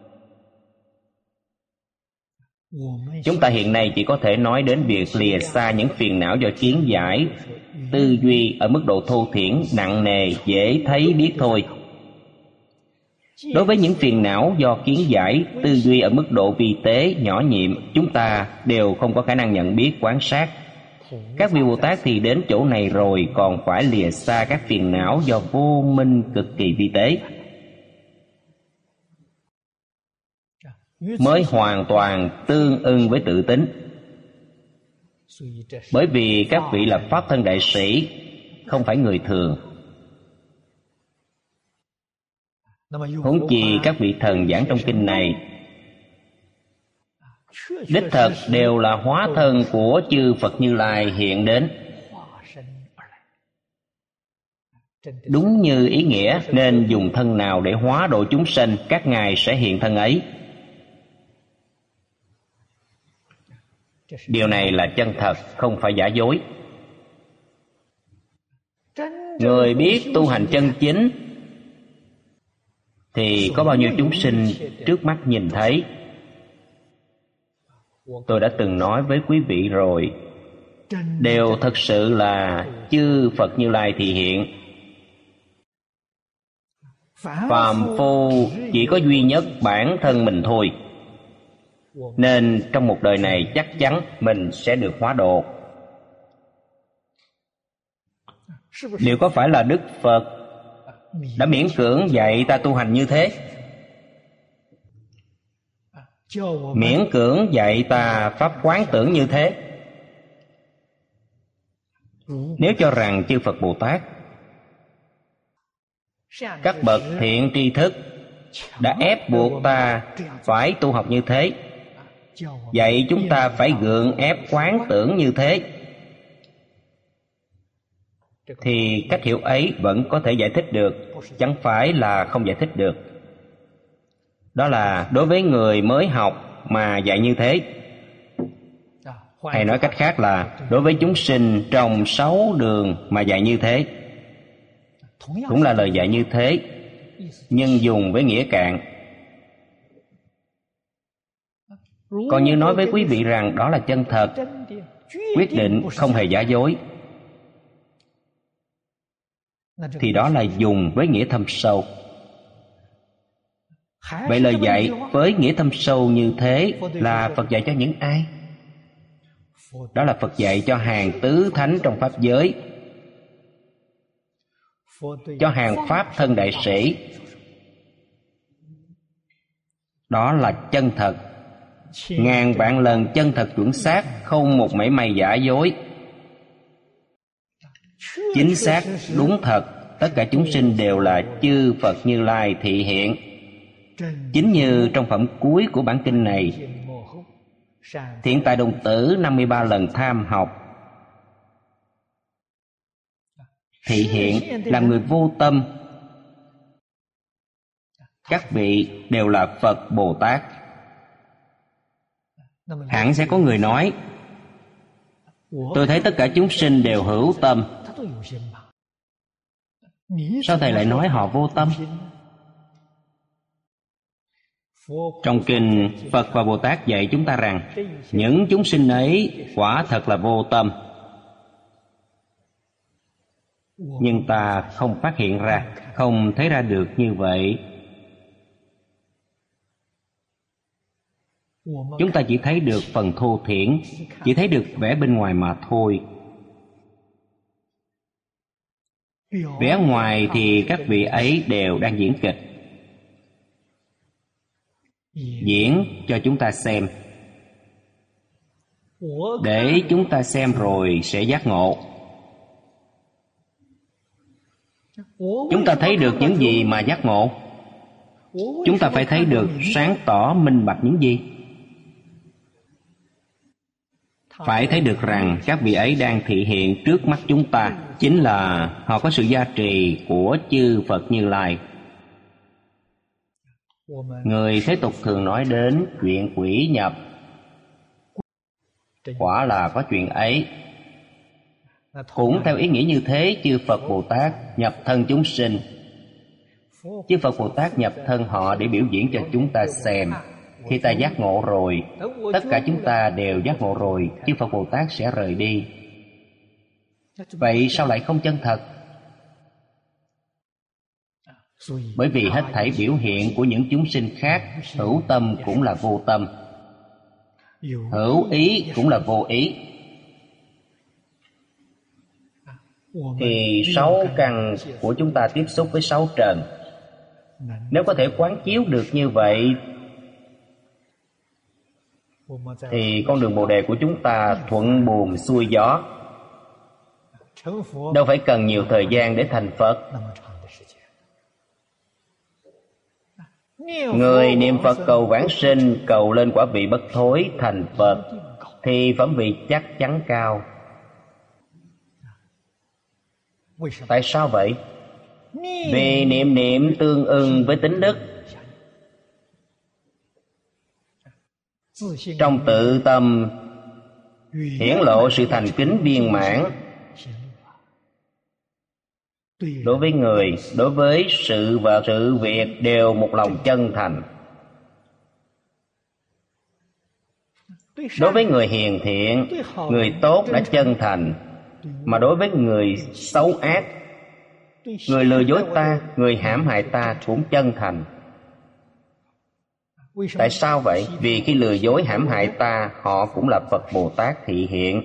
A: Chúng ta hiện nay chỉ có thể nói đến việc lìa xa những phiền não do kiến giải, tư duy ở mức độ thô thiển, nặng nề, dễ thấy biết thôi. Đối với những phiền não do kiến giải, tư duy ở mức độ vi tế, nhỏ nhiệm, chúng ta đều không có khả năng nhận biết, quan sát. Các vị Bồ Tát thì đến chỗ này rồi còn phải lìa xa các phiền não do vô minh cực kỳ vi tế, mới hoàn toàn tương ưng với tự tính. Bởi vì các vị là Pháp thân đại sĩ, không phải người thường. Huống chi các vị thần giảng trong kinh này đích thật đều là hóa thân của chư Phật Như Lai hiện đến. Đúng như ý nghĩa, nên dùng thân nào để hóa độ chúng sanh, các ngài sẽ hiện thân ấy. Điều này là chân thật, không phải giả dối. Người biết tu hành chân chính thì có bao nhiêu chúng sinh trước mắt nhìn thấy. Tôi đã từng nói với quý vị rồi, đều thật sự là chư Phật Như Lai thị hiện. Phàm phu chỉ có duy nhất bản thân mình thôi, nên trong một đời này chắc chắn mình sẽ được hóa độ. Liệu có phải là Đức Phật đã miễn cưỡng dạy ta tu hành như thế? Miễn cưỡng dạy ta pháp quán tưởng như thế? Nếu cho rằng chư Phật Bồ Tát, các bậc thiện tri thức đã ép buộc ta phải tu học như thế, vậy chúng ta phải gượng ép quán tưởng như thế, thì cách hiểu ấy vẫn có thể giải thích được, chẳng phải là không giải thích được. Đó là đối với người mới học mà dạy như thế. Hay nói cách khác là đối với chúng sinh trong sáu đường mà dạy như thế. Cũng là lời dạy như thế, nhưng dùng với nghĩa cạn. Còn như nói với quý vị rằng đó là chân thật, quyết định không hề giả dối, thì đó là dùng với nghĩa thâm sâu. Vậy lời dạy với nghĩa thâm sâu như thế là Phật dạy cho những ai? Đó là Phật dạy cho hàng tứ thánh trong Pháp giới, cho hàng Pháp thân đại sĩ. Đó là chân thật, ngàn vạn lần chân thật chuẩn xác, không một mảy may giả dối. Chính xác, đúng thật, tất cả chúng sinh đều là chư Phật Như Lai thị hiện. Chính như trong phẩm cuối của bản kinh này, Thiện Tài Đồng Tử năm mươi ba lần tham học, thị hiện làm người vô tâm. Các vị đều là Phật Bồ Tát. Hẳn sẽ có người nói, tôi thấy tất cả chúng sinh đều hữu tâm. Sao thầy lại nói họ vô tâm? Trong kinh, Phật và Bồ Tát dạy chúng ta rằng những chúng sinh ấy quả thật là vô tâm, nhưng ta không phát hiện ra, không thấy ra được như vậy. Chúng ta chỉ thấy được phần thô thiển, chỉ thấy được vẻ bên ngoài mà thôi. Vẻ ngoài thì các vị ấy đều đang diễn kịch, diễn cho chúng ta xem, để chúng ta xem rồi sẽ giác ngộ. Chúng ta thấy được những gì mà giác ngộ? Chúng ta phải thấy được sáng tỏ minh bạch những gì? Phải thấy được rằng các vị ấy đang thị hiện trước mắt chúng ta, chính là họ có sự gia trì của chư Phật Như Lai. Người thế tục thường nói đến chuyện quỷ nhập, quả là có chuyện ấy. Cũng theo ý nghĩa như thế, chư Phật Bồ Tát nhập thân chúng sinh. Chư Phật Bồ Tát nhập thân họ để biểu diễn cho chúng ta xem. Khi ta giác ngộ rồi, tất cả chúng ta đều giác ngộ rồi, chư Phật Bồ Tát sẽ rời đi. Vậy sao lại không chân thật? Bởi vì hết thảy biểu hiện của những chúng sinh khác, hữu tâm cũng là vô tâm, hữu ý cũng là vô ý. Thì sáu căn của chúng ta tiếp xúc với sáu trần. Nếu có thể quán chiếu được như vậy, thì con đường Bồ Đề của chúng ta thuận buồm xuôi gió, đâu phải cần nhiều thời gian để thành Phật. Người niệm Phật cầu vãng sinh, cầu lên quả vị bất thối thành Phật, thì phẩm vị chắc chắn cao. Tại sao vậy? Vì niệm niệm tương ưng với tính đức. Trong tự tâm hiển lộ sự thành kính viên mãn. Đối với người, đối với sự và sự việc đều một lòng chân thành. Đối với người hiền thiện, người tốt đã chân thành, mà đối với người xấu ác, người lừa dối ta, người hãm hại ta cũng chân thành. Tại sao vậy? Vì khi lừa dối hãm hại ta, họ cũng là Phật Bồ Tát thị hiện,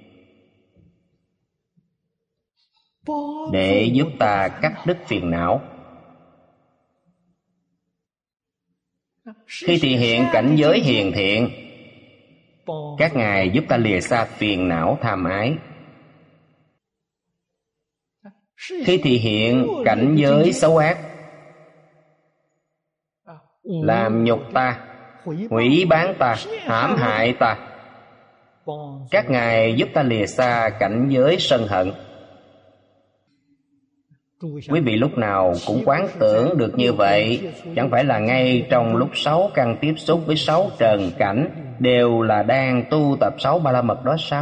A: để giúp ta cắt đứt phiền não. Khi thị hiện cảnh giới hiền thiện, các ngài giúp ta lìa xa phiền não tham ái. Khi thị hiện cảnh giới xấu ác, làm nhục ta, hủy bán ta, hãm hại ta, các ngài giúp ta lìa xa cảnh giới sân hận. Quý vị lúc nào cũng quán tưởng được như vậy, chẳng phải là ngay trong lúc sáu căn tiếp xúc với sáu trần cảnh đều là đang tu tập sáu ba la mật đó sao?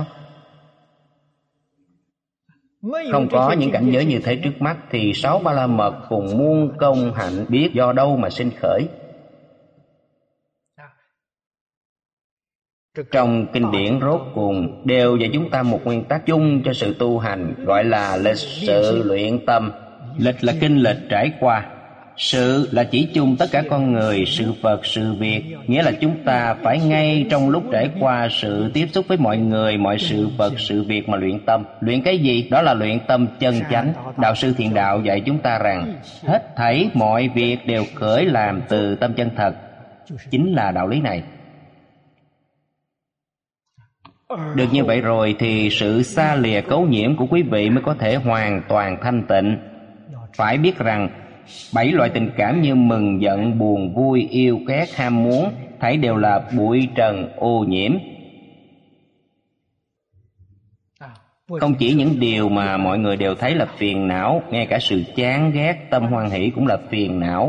A: Không có những cảnh giới như thế trước mắt thì sáu ba la mật cùng muôn công hạnh biết do đâu mà sinh khởi. Trong kinh điển rốt cùng đều dạy chúng ta một nguyên tắc chung cho sự tu hành, gọi là lịch sự luyện tâm. Lịch là kinh lịch trải qua, sự là chỉ chung tất cả con người, sự vật, sự việc, nghĩa là chúng ta phải ngay trong lúc trải qua sự tiếp xúc với mọi người, mọi sự vật, sự việc mà luyện tâm. Luyện cái gì? Đó là luyện tâm chân chánh. Đạo sư Thiện Đạo dạy chúng ta rằng hết thảy mọi việc đều khởi làm từ tâm chân thật. Chính là đạo lý này. Được như vậy rồi thì sự xa lìa cấu nhiễm của quý vị mới có thể hoàn toàn thanh tịnh. Phải biết rằng bảy loại tình cảm như mừng, giận, buồn, vui, yêu, ghét, ham muốn, thảy đều là bụi trần ô nhiễm. Không chỉ những điều mà mọi người đều thấy là phiền não, ngay cả sự chán ghét, tâm hoan hỷ cũng là phiền não.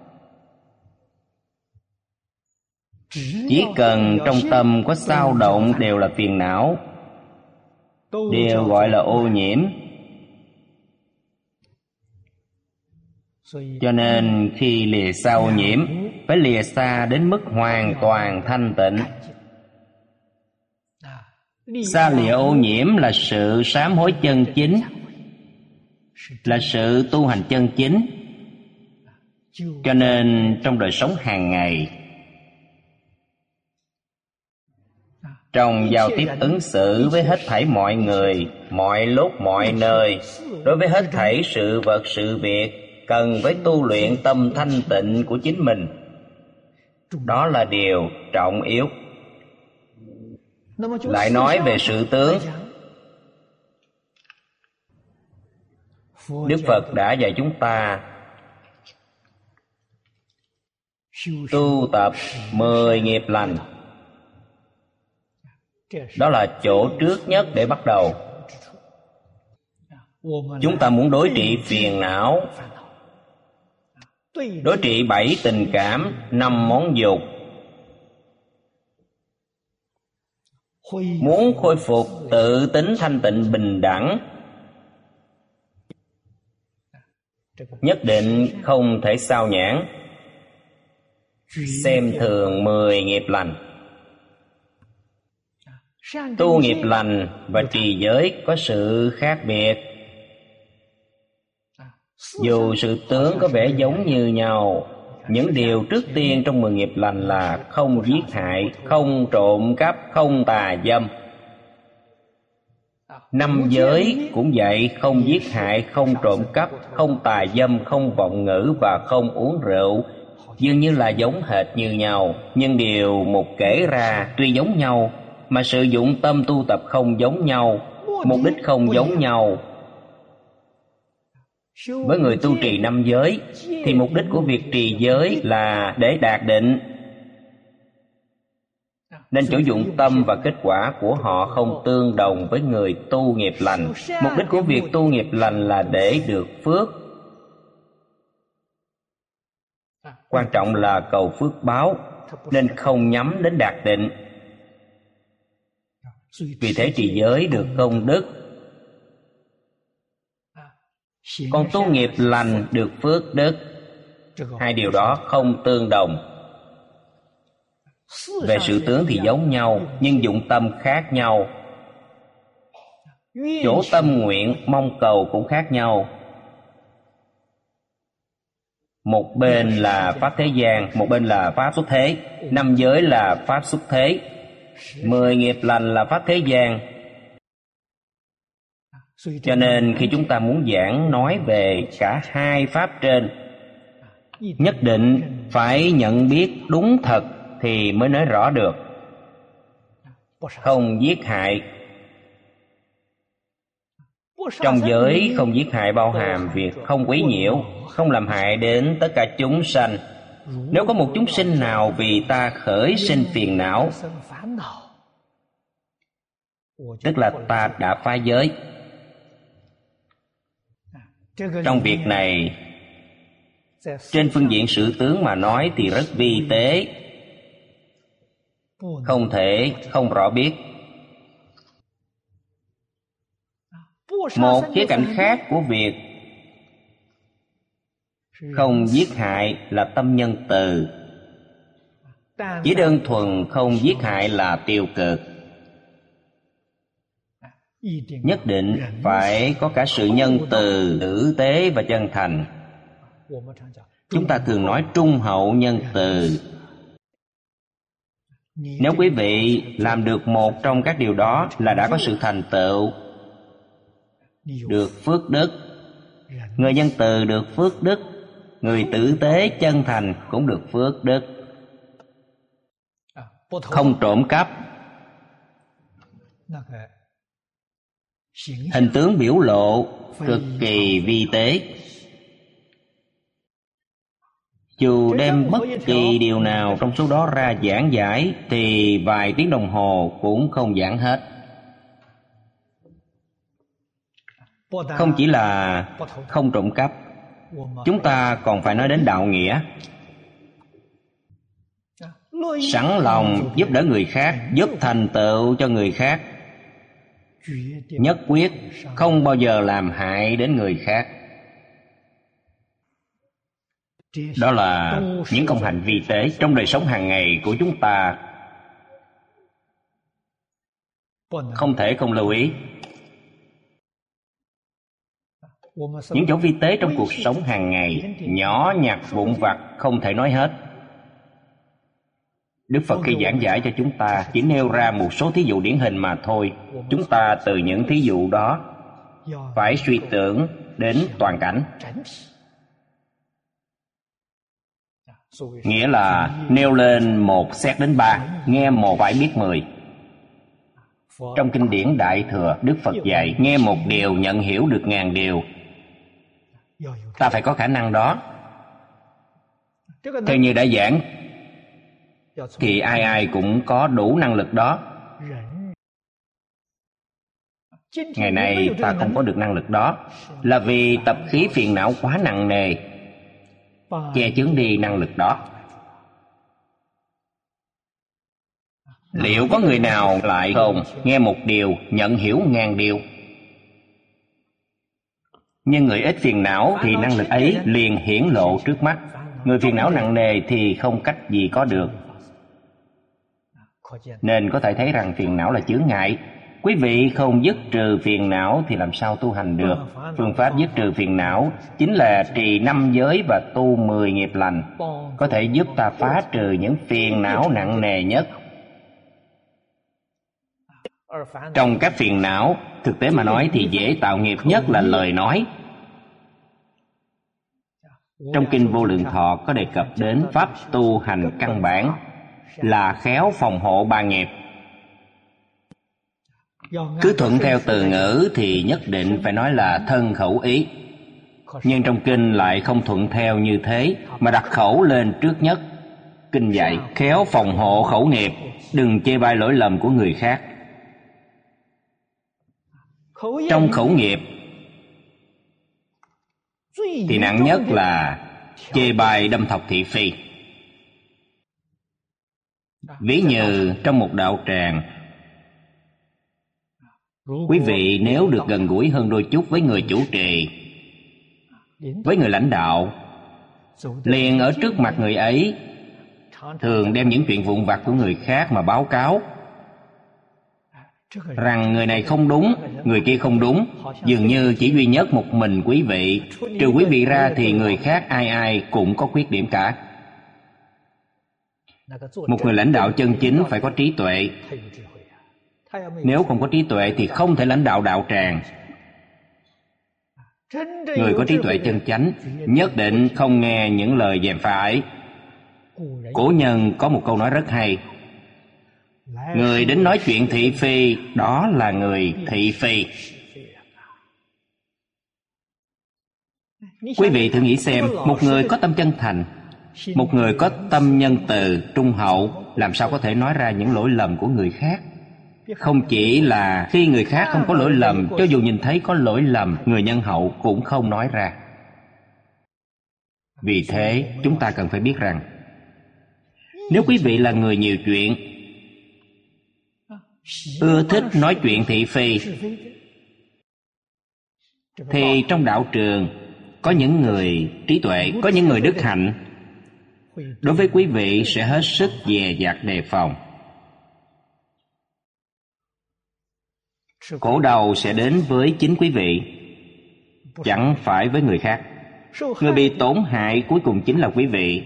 A: Chỉ cần trong tâm có xao động đều là phiền não, đều gọi là ô nhiễm. Cho nên khi lìa xa ô nhiễm, phải lìa xa đến mức hoàn toàn thanh tịnh. Xa lìa ô nhiễm là sự sám hối chân chính, là sự tu hành chân chính. Cho nên trong đời sống hàng ngày, Trong giao tiếp ứng xử với hết thảy mọi người, mọi lúc mọi nơi, đối với hết thảy sự vật sự việc, cần phải tu luyện tâm thanh tịnh của chính mình. Đó là điều trọng yếu. Lại nói về sự tướng, Đức Phật đã dạy chúng ta tu tập mười nghiệp lành. Đó là chỗ trước nhất để bắt đầu. Chúng ta muốn đối trị phiền não, đối trị bảy tình cảm, năm món dục, muốn khôi phục tự tính thanh tịnh bình đẳng, nhất định không thể sao nhãng, xem thường mười nghiệp lành. Tu nghiệp lành và trì giới có sự khác biệt. Dù sự tướng có vẻ giống như nhau, những điều trước tiên trong mười nghiệp lành là không giết hại, không trộm cắp, không tà dâm. Năm giới cũng vậy, không giết hại, không trộm cắp, không tà dâm, không vọng ngữ và không uống rượu. Dường như là giống hệt như nhau, nhưng điều một kể ra tuy giống nhau, mà sử dụng tâm tu tập không giống nhau, mục đích không giống nhau. Với người tu trì năm giới thì mục đích của việc trì giới là để đạt định, nên chỗ dụng tâm và kết quả của họ không tương đồng với người tu nghiệp lành. Mục đích của việc tu nghiệp lành là để được phước. Quan trọng là cầu phước báo, nên không nhắm đến đạt định. Vì thế trì giới được công đức, còn tu nghiệp lành được phước đức. Hai điều đó không tương đồng. Về sự tướng thì giống nhau, nhưng dụng tâm khác nhau. Chỗ tâm nguyện mong cầu cũng khác nhau. Một bên là pháp thế gian, một bên là pháp xuất thế. Năm giới là pháp xuất thế, mười nghiệp lành là pháp thế gian. Cho nên khi chúng ta muốn giảng nói về cả hai pháp trên, nhất định phải nhận biết đúng thật thì mới nói rõ được. Không giết hại. Trong giới không giết hại bao hàm việc không quấy nhiễu, không làm hại đến tất cả chúng sanh. Nếu có một chúng sinh nào vì ta khởi sinh phiền não, tức là ta đã phá giới. Trong việc này, trên phương diện sự tướng mà nói thì rất vi tế, không thể không rõ biết. Một khía cạnh khác của việc không giết hại là tâm nhân từ. Chỉ đơn thuần không giết hại là tiêu cực. Nhất định phải có cả sự nhân từ, tử tế và chân thành. Chúng ta thường nói trung hậu nhân từ. Nếu quý vị làm được một trong các điều đó là đã có sự thành tựu, được phước đức. Người nhân từ được phước đức, người tử tế chân thành cũng được phước đức. Không trộm cắp. Hình tướng biểu lộ cực kỳ vi tế. Dù đem bất kỳ điều nào trong số đó ra giảng giải thì vài tiếng đồng hồ cũng không giảng hết. Không chỉ là không trộm cắp, chúng ta còn phải nói đến đạo nghĩa. Sẵn lòng giúp đỡ người khác, giúp thành tựu cho người khác. Nhất quyết không bao giờ làm hại đến người khác. Đó là những công hành vi tế trong đời sống hàng ngày của chúng ta, không thể không lưu ý. Những chỗ vi tế trong cuộc sống hàng ngày, nhỏ nhặt vụn vặt không thể nói hết. Đức Phật khi giảng giải cho chúng ta chỉ nêu ra một số thí dụ điển hình mà thôi. Chúng ta từ những thí dụ đó phải suy tưởng đến toàn cảnh. Nghĩa là nêu lên một xét đến ba, nghe một phải biết mười. Trong kinh điển Đại Thừa, Đức Phật dạy nghe một điều nhận hiểu được ngàn điều. Ta phải có khả năng đó. Theo như đã giảng thì ai ai cũng có đủ năng lực đó. Ngày nay ta không có được năng lực đó là vì tập khí phiền não quá nặng nề, che chướng đi năng lực đó. Liệu có người nào lại không nghe một điều nhận hiểu ngàn điều? Nhưng người ít phiền não thì năng lực ấy liền hiển lộ trước mắt. Người phiền não nặng nề thì không cách gì có được. Nên có thể thấy rằng phiền não là chướng ngại. Quý vị không dứt trừ phiền não thì làm sao tu hành được? Phương pháp dứt trừ phiền não chính là trì năm giới và tu mười nghiệp lành, có thể giúp ta phá trừ những phiền não nặng nề nhất. Trong các phiền não, thực tế mà nói thì dễ tạo nghiệp nhất là lời nói. Trong kinh Vô Lượng Thọ có đề cập đến pháp tu hành căn bản là khéo phòng hộ ba nghiệp. Cứ thuận theo từ ngữ thì nhất định phải nói là thân khẩu ý. Nhưng trong kinh lại không thuận theo như thế, mà đặt khẩu lên trước nhất. Kinh dạy khéo phòng hộ khẩu nghiệp, đừng chê bai lỗi lầm của người khác. Trong khẩu nghiệp thì nặng nhất là chê bai đâm thọc thị phi. Ví như trong một đạo tràng, quý vị nếu được gần gũi hơn đôi chút với người chủ trì, với người lãnh đạo, liền ở trước mặt người ấy thường đem những chuyện vụn vặt của người khác mà báo cáo rằng người này không đúng, người kia không đúng, dường như chỉ duy nhất một mình quý vị, trừ quý vị ra thì người khác ai ai cũng có khuyết điểm cả. Một người lãnh đạo chân chính phải có trí tuệ. Nếu không có trí tuệ thì không thể lãnh đạo đạo tràng. Người có trí tuệ chân chánh nhất định không nghe những lời gièm pha ấy. Cổ nhân có một câu nói rất hay: người đến nói chuyện thị phi, đó là người thị phi. Quý vị thử nghĩ xem, một người có tâm chân thành, một người có tâm nhân từ, trung hậu, làm sao có thể nói ra những lỗi lầm của người khác? Không chỉ là khi người khác không có lỗi lầm, cho dù nhìn thấy có lỗi lầm, người nhân hậu cũng không nói ra. Vì thế, chúng ta cần phải biết rằng, nếu quý vị là người nhiều chuyện, ưa thích nói chuyện thị phi, thì trong đạo trường có những người trí tuệ, có những người đức hạnh, đối với quý vị sẽ hết sức dè dặt đề phòng. Khổ đau sẽ đến với chính quý vị, chẳng phải với người khác. Người bị tổn hại cuối cùng chính là quý vị.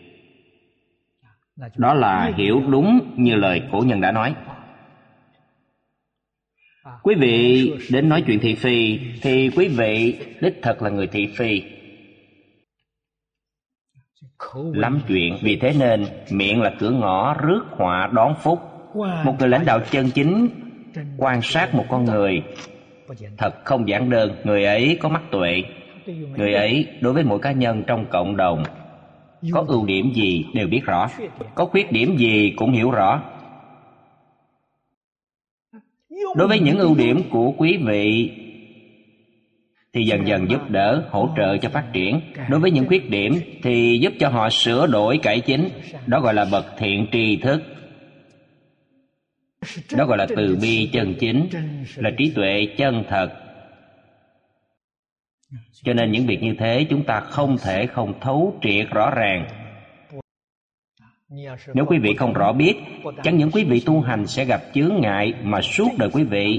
A: Đó là hiểu đúng như lời cổ nhân đã nói. Quý vị đến nói chuyện thị phi thì quý vị đích thật là người thị phi, lắm chuyện. Vì thế nên miệng là cửa ngõ rước họa đón phúc. Một người lãnh đạo chân chính quan sát một con người thật không giản đơn. Người ấy có mắt tuệ, người ấy đối với mỗi cá nhân trong cộng đồng có ưu điểm gì đều biết rõ, có khuyết điểm gì cũng hiểu rõ. Đối với những ưu điểm của quý vị thì dần dần giúp đỡ, hỗ trợ cho phát triển. Đối với những khuyết điểm thì giúp cho họ sửa đổi, cải chính. Đó gọi là bậc thiện tri thức. Đó gọi là từ bi chân chính, là trí tuệ chân thật. Cho nên những việc như thế chúng ta không thể không thấu triệt rõ ràng. Nếu quý vị không rõ biết, chẳng những quý vị tu hành sẽ gặp chướng ngại, mà suốt đời quý vị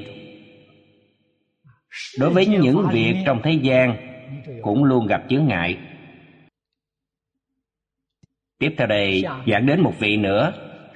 A: đối với những việc trong thế gian cũng luôn gặp chướng ngại. Tiếp theo đây giảng đến một vị nữa,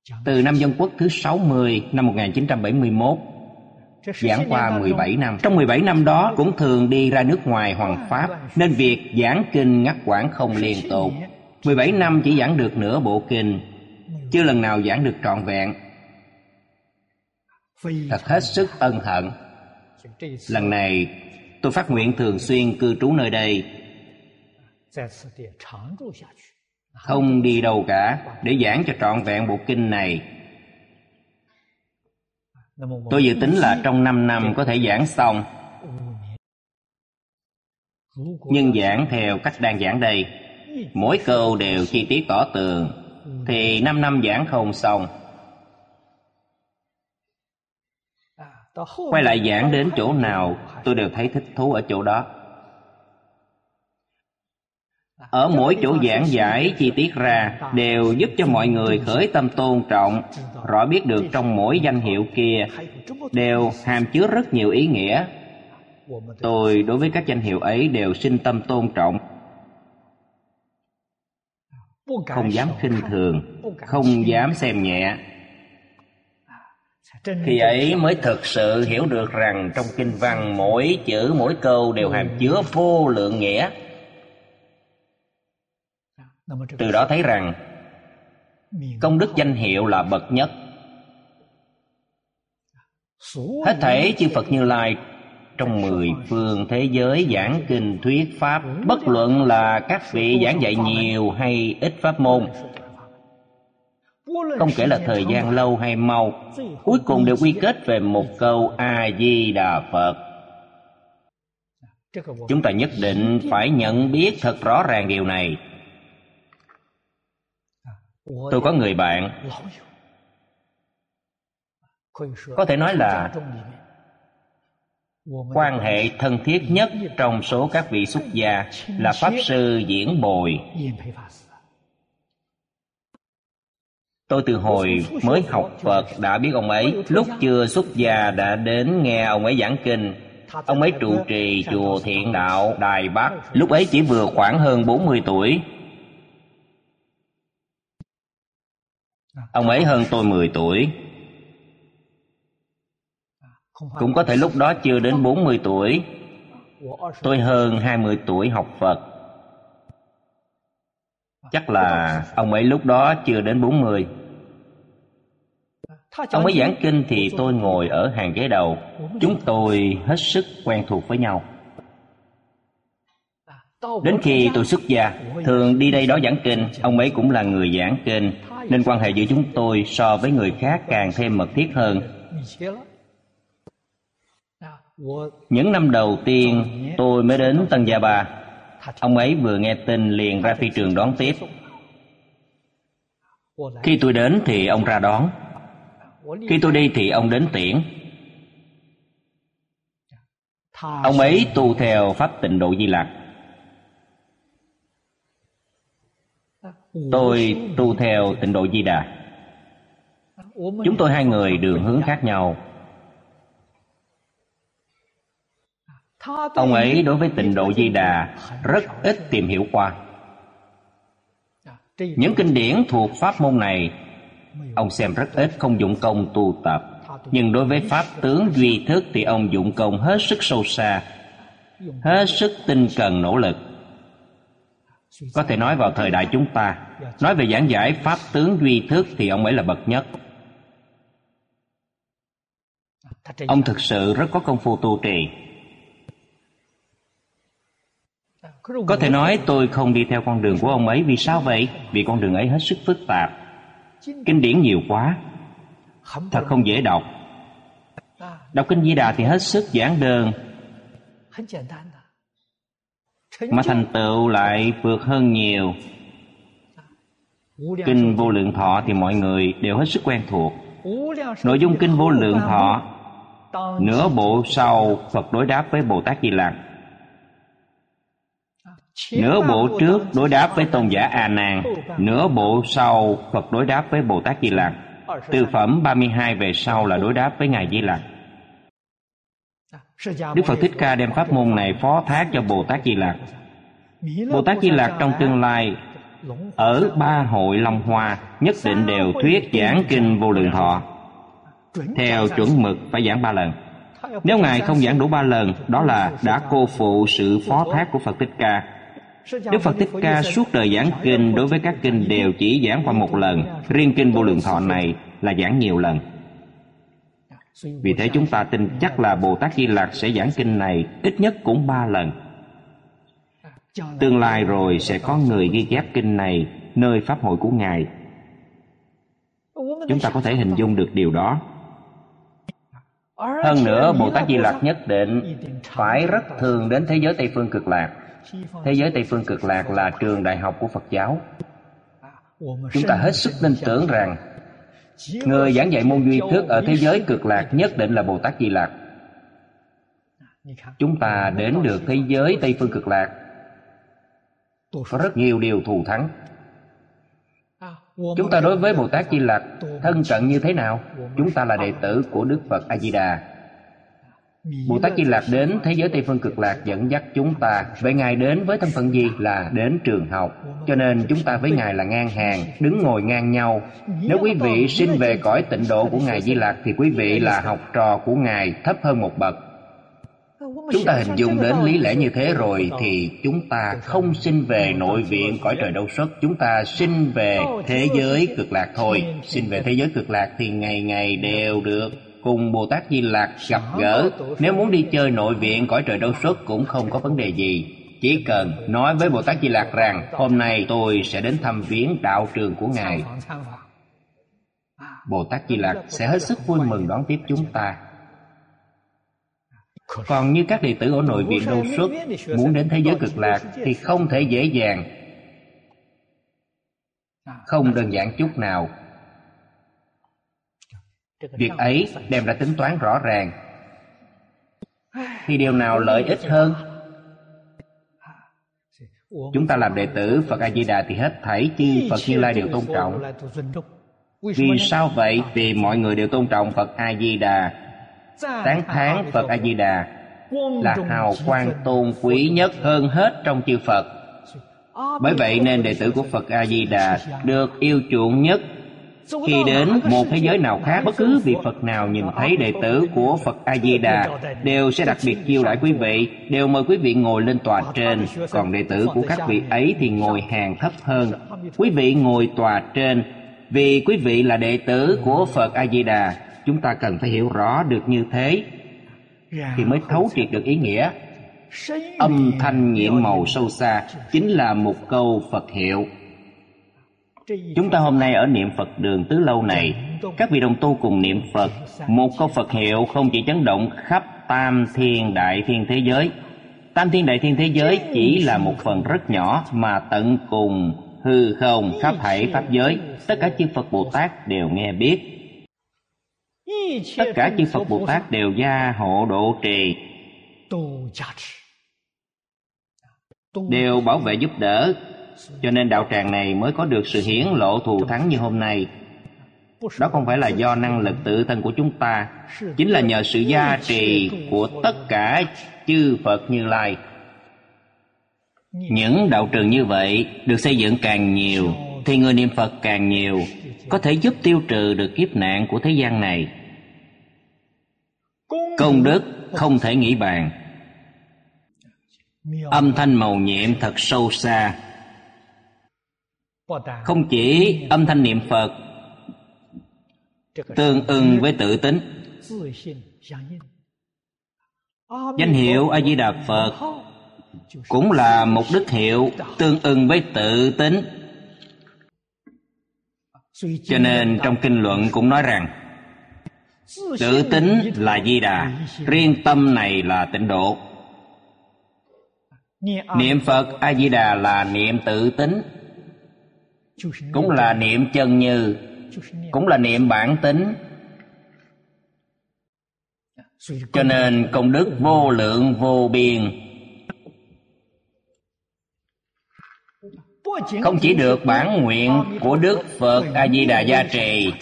A: Từ năm Dân Quốc thứ sáu mươi năm một nghìn chín trăm bảy mươi mốt, giảng qua mười bảy năm. Trong mười bảy năm đó cũng thường đi ra nước ngoài hoằng pháp, nên việc giảng kinh ngắt quãng không liên tục. mười bảy năm chỉ giảng được nửa bộ kinh, chưa lần nào giảng được trọn vẹn. Thật hết sức ân hận. Lần này tôi phát nguyện thường xuyên cư trú nơi đây, không đi đâu cả, để giảng cho trọn vẹn bộ kinh này. Tôi dự tính là trong năm năm có thể giảng xong. Nhưng giảng theo cách đang giảng đây, mỗi câu đều chi tiết tỏ tường, thì năm năm giảng không xong. Quay lại giảng đến chỗ nào, tôi đều thấy thích thú ở chỗ đó. Ở mỗi chỗ giảng giải chi tiết ra đều giúp cho mọi người khởi tâm tôn trọng, rõ biết được trong mỗi danh hiệu kia đều hàm chứa rất nhiều ý nghĩa. Tôi đối với các danh hiệu ấy đều sinh tâm tôn trọng, không dám khinh thường, không dám xem nhẹ. Khi ấy mới thực sự hiểu được rằng trong kinh văn mỗi chữ mỗi câu đều hàm chứa vô lượng nghĩa. Từ đó thấy rằng công đức danh hiệu là bậc nhất. Hết thảy chư Phật Như Lai trong mười phương thế giới giảng kinh thuyết pháp, bất luận là các vị giảng dạy nhiều hay ít pháp môn, không kể là thời gian lâu hay mau, cuối cùng đều quy kết về một câu A Di Đà Phật. Chúng ta nhất định phải nhận biết thật rõ ràng điều này. Tôi có người bạn, có thể nói là quan hệ thân thiết nhất trong số các vị xuất gia, là Pháp Sư Diễn Bồi. Tôi từ hồi mới học Phật đã biết ông ấy. Lúc chưa xuất gia đã đến nghe ông ấy giảng kinh. Ông ấy trụ trì chùa Thiện Đạo, Đài Bắc. Lúc ấy chỉ vừa khoảng hơn bốn mươi tuổi. Ông ấy hơn tôi mười tuổi. Cũng có thể lúc đó chưa đến bốn mươi tuổi. Tôi hơn hai mươi tuổi học Phật. Chắc là ông ấy lúc đó chưa đến bốn mươi. Ông ấy giảng kinh thì tôi ngồi ở hàng ghế đầu. Chúng tôi hết sức quen thuộc với nhau. Đến khi tôi xuất gia, thường đi đây đó giảng kinh, ông ấy cũng là người giảng kinh, nên quan hệ giữa chúng tôi so với người khác càng thêm mật thiết hơn. Những năm đầu tiên tôi mới đến Tân Gia Ba, ông ấy vừa nghe tin liền ra phi trường đón tiếp. Khi tôi đến thì ông ra đón, khi tôi đi thì ông đến tiễn. Ông ấy tu theo pháp Tịnh Độ Di Lặc, tôi tu theo Tịnh Độ Di Đà. Chúng tôi hai người đường hướng khác nhau. Ông ấy đối với Tịnh Độ Di Đà rất ít tìm hiểu qua. Những kinh điển thuộc pháp môn này ông xem rất ít, không dụng công tu tập. Nhưng đối với pháp tướng duy thức thì ông dụng công hết sức sâu xa, hết sức tinh cần nỗ lực. Có thể nói vào thời đại chúng ta, nói về giảng giải pháp tướng duy thức thì ông ấy là bậc nhất. Ông thực sự rất có công phu tu trì. Có thể nói tôi không đi theo con đường của ông ấy. Vì sao vậy? Vì con đường ấy hết sức phức tạp, kinh điển nhiều quá, thật không dễ đọc. Đọc kinh Di Đà thì hết sức giản đơn, mà thành tựu lại vượt hơn nhiều. Kinh Vô Lượng Thọ thì mọi người đều hết sức quen thuộc. Nội dung kinh Vô Lượng Thọ, nửa bộ sau Phật đối đáp với Bồ Tát Di Lặc, nửa bộ trước đối đáp với tôn giả A Nan, nửa bộ sau Phật đối đáp với Bồ Tát Di Lặc. Từ phẩm ba mươi hai về sau là đối đáp với Ngài Di Lặc. Đức Phật Thích Ca đem pháp môn này phó thác cho Bồ Tát Di Lặc. Bồ Tát Di Lặc trong tương lai ở ba hội Long Hoa nhất định đều thuyết giảng kinh Vô Lượng Thọ. Theo chuẩn mực phải giảng ba lần. Nếu Ngài không giảng đủ ba lần, đó là đã cô phụ sự phó thác của Phật Thích Ca. Đức Phật Thích Ca suốt đời giảng kinh, đối với các kinh đều chỉ giảng qua một lần. Riêng kinh Vô Lượng Thọ này là giảng nhiều lần. Vì thế chúng ta tin chắc là Bồ Tát Di Lặc sẽ giảng kinh này ít nhất cũng ba lần. Tương lai rồi sẽ có người ghi chép kinh này nơi pháp hội của Ngài. Chúng ta có thể hình dung được điều đó. Hơn nữa, Bồ Tát Di Lặc nhất định phải rất thường đến thế giới Tây Phương Cực Lạc. Thế giới Tây Phương Cực Lạc là trường đại học của Phật giáo. Chúng ta hết sức tin tưởng rằng người giảng dạy môn duy thức ở thế giới Cực Lạc nhất định là Bồ Tát Di Lặc. Chúng ta đến được thế giới Tây Phương Cực Lạc có rất nhiều điều thù thắng. Chúng ta đối với Bồ Tát Di Lặc thân cận như thế nào? Chúng ta là đệ tử của Đức Phật A Di Đà. Bồ Tát Di Lặc đến thế giới Tây Phương Cực Lạc dẫn dắt chúng ta. Vậy Ngài đến với thân phận gì? Là đến trường học. Cho nên chúng ta với Ngài là ngang hàng, đứng ngồi ngang nhau. Nếu quý vị sinh về cõi tịnh độ của Ngài Di Lặc thì quý vị là học trò của Ngài, thấp hơn một bậc. Chúng ta hình dung đến lý lẽ như thế rồi thì chúng ta không sinh về nội viện cõi trời Đâu Xuất. Chúng ta sinh về thế giới Cực Lạc thôi. Sinh về thế giới Cực Lạc thì ngày ngày đều được cùng Bồ Tát Di Lặc gặp gỡ. Nếu muốn đi chơi nội viện cõi trời Đâu Xuất cũng không có vấn đề gì. Chỉ cần nói với Bồ Tát Di Lặc rằng hôm nay tôi sẽ đến thăm viếng đạo trường của Ngài, Bồ Tát Di Lặc sẽ hết sức vui mừng đón tiếp chúng ta. Còn như các đệ tử ở nội viện Đâu Xuất muốn đến thế giới Cực Lạc thì không thể dễ dàng, không đơn giản chút nào. Việc ấy đem ra tính toán rõ ràng. Thì điều nào lợi ích hơn? Chúng ta làm đệ tử Phật A Di Đà thì hết thảy chư Phật Như Lai đều tôn trọng. Vì sao vậy? Vì mọi người đều tôn trọng Phật A Di Đà, tán thán Phật A Di Đà là hào quang tôn quý nhất hơn hết trong chư Phật. Bởi vậy nên đệ tử của Phật A Di Đà được yêu chuộng nhất. Khi đến một thế giới nào khác, bất cứ vị Phật nào nhìn thấy đệ tử của Phật A Di Đà đều sẽ đặc biệt chiêu đãi quý vị, đều mời quý vị ngồi lên tòa trên. Còn đệ tử của các vị ấy thì ngồi hàng thấp hơn. Quý vị ngồi tòa trên vì quý vị là đệ tử của Phật A Di Đà. Chúng ta cần phải hiểu rõ được như thế thì mới thấu triệt được ý nghĩa. Âm thanh nhiệm màu sâu xa chính là một câu Phật hiệu. Chúng ta hôm nay ở niệm Phật đường Tứ Lâu này, các vị đồng tu cùng niệm Phật. Một câu Phật hiệu không chỉ chấn động khắp tam thiên đại thiên thế giới. Tam thiên đại thiên thế giới chỉ là một phần rất nhỏ, mà tận cùng hư không khắp thảy pháp giới, tất cả chư Phật Bồ Tát đều nghe biết. Tất cả chư Phật Bồ Tát đều gia hộ độ trì, đều bảo vệ giúp đỡ. Cho nên đạo tràng này mới có được sự hiển lộ thù thắng như hôm nay. Đó không phải là do năng lực tự thân của chúng ta, chính là nhờ sự gia trì của tất cả chư Phật Như Lai. Những đạo trường như vậy được xây dựng càng nhiều thì người niệm Phật càng nhiều, có thể giúp tiêu trừ được kiếp nạn của thế gian này. Công đức không thể nghĩ bàn. Âm thanh màu nhiệm thật sâu xa. Không chỉ âm thanh niệm Phật tương ưng với tự tính, danh hiệu A Di Đà Phật cũng là một đức hiệu tương ưng với tự tính. Cho nên trong kinh luận cũng nói rằng tự tính là Di Đà, riêng tâm này là tịnh độ. Niệm Phật A Di Đà là niệm tự tính, cũng là niệm chân như, cũng là niệm bản tính. Cho nên công đức vô lượng vô biên. Không chỉ được bản nguyện của Đức Phật A Di Đà gia trì,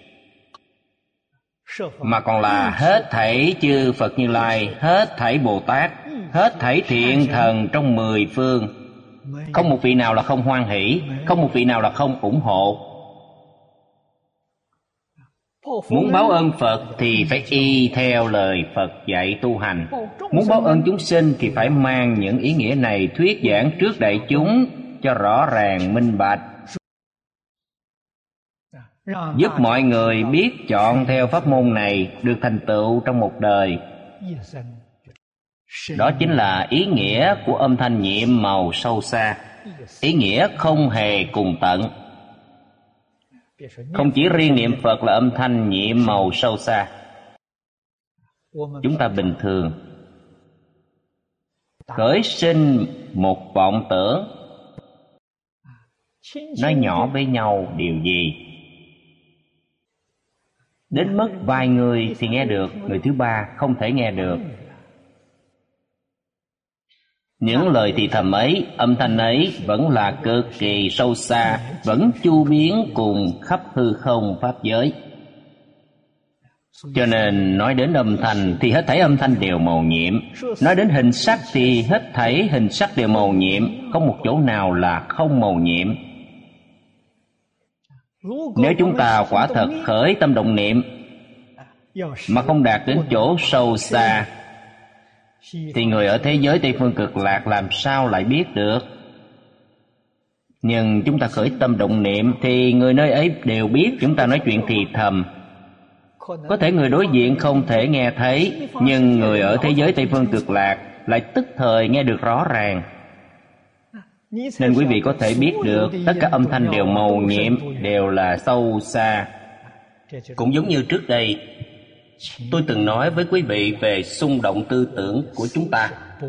A: mà còn là hết thảy chư Phật Như Lai, hết thảy Bồ Tát, hết thảy thiện thần trong mười phương Không một vị nào là không hoan hỷ, không một vị nào là không ủng hộ. Muốn báo ơn Phật thì phải y theo lời Phật dạy tu hành. Muốn báo ơn chúng sinh thì phải mang những ý nghĩa này thuyết giảng trước đại chúng cho rõ ràng minh bạch, giúp mọi người biết chọn theo pháp môn này được thành tựu trong một đời. Đó chính là ý nghĩa của âm thanh nhiệm màu sâu xa, ý nghĩa không hề cùng tận. Không chỉ riêng niệm Phật là âm thanh nhiệm màu sâu xa. Chúng ta bình thường khởi sinh một vọng tưởng, nói nhỏ với nhau điều gì, đến mức vài người thì nghe được, người thứ ba không thể nghe được. Những lời thì thầm ấy, âm thanh ấy vẫn là cực kỳ sâu xa, vẫn chu biến cùng khắp hư không pháp giới. Cho nên nói đến âm thanh thì hết thảy âm thanh đều màu nhiệm, nói đến hình sắc thì hết thảy hình sắc đều màu nhiệm, không một chỗ nào là không màu nhiệm. Nếu chúng ta quả thật khởi tâm động niệm mà không đạt đến chỗ sâu xa thì người ở thế giới Tây Phương Cực Lạc làm sao lại biết được? Nhưng chúng ta khởi tâm động niệm thì người nơi ấy đều biết chúng ta nói chuyện thì thầm. Có thể người đối diện không thể nghe thấy, nhưng người ở thế giới Tây Phương Cực Lạc lại tức thời nghe được rõ ràng. Nên quý vị có thể biết được tất cả âm thanh đều màu nhiệm, đều là sâu xa. Cũng giống như trước đây tôi từng nói với quý vị về xung động tư tưởng của chúng ta.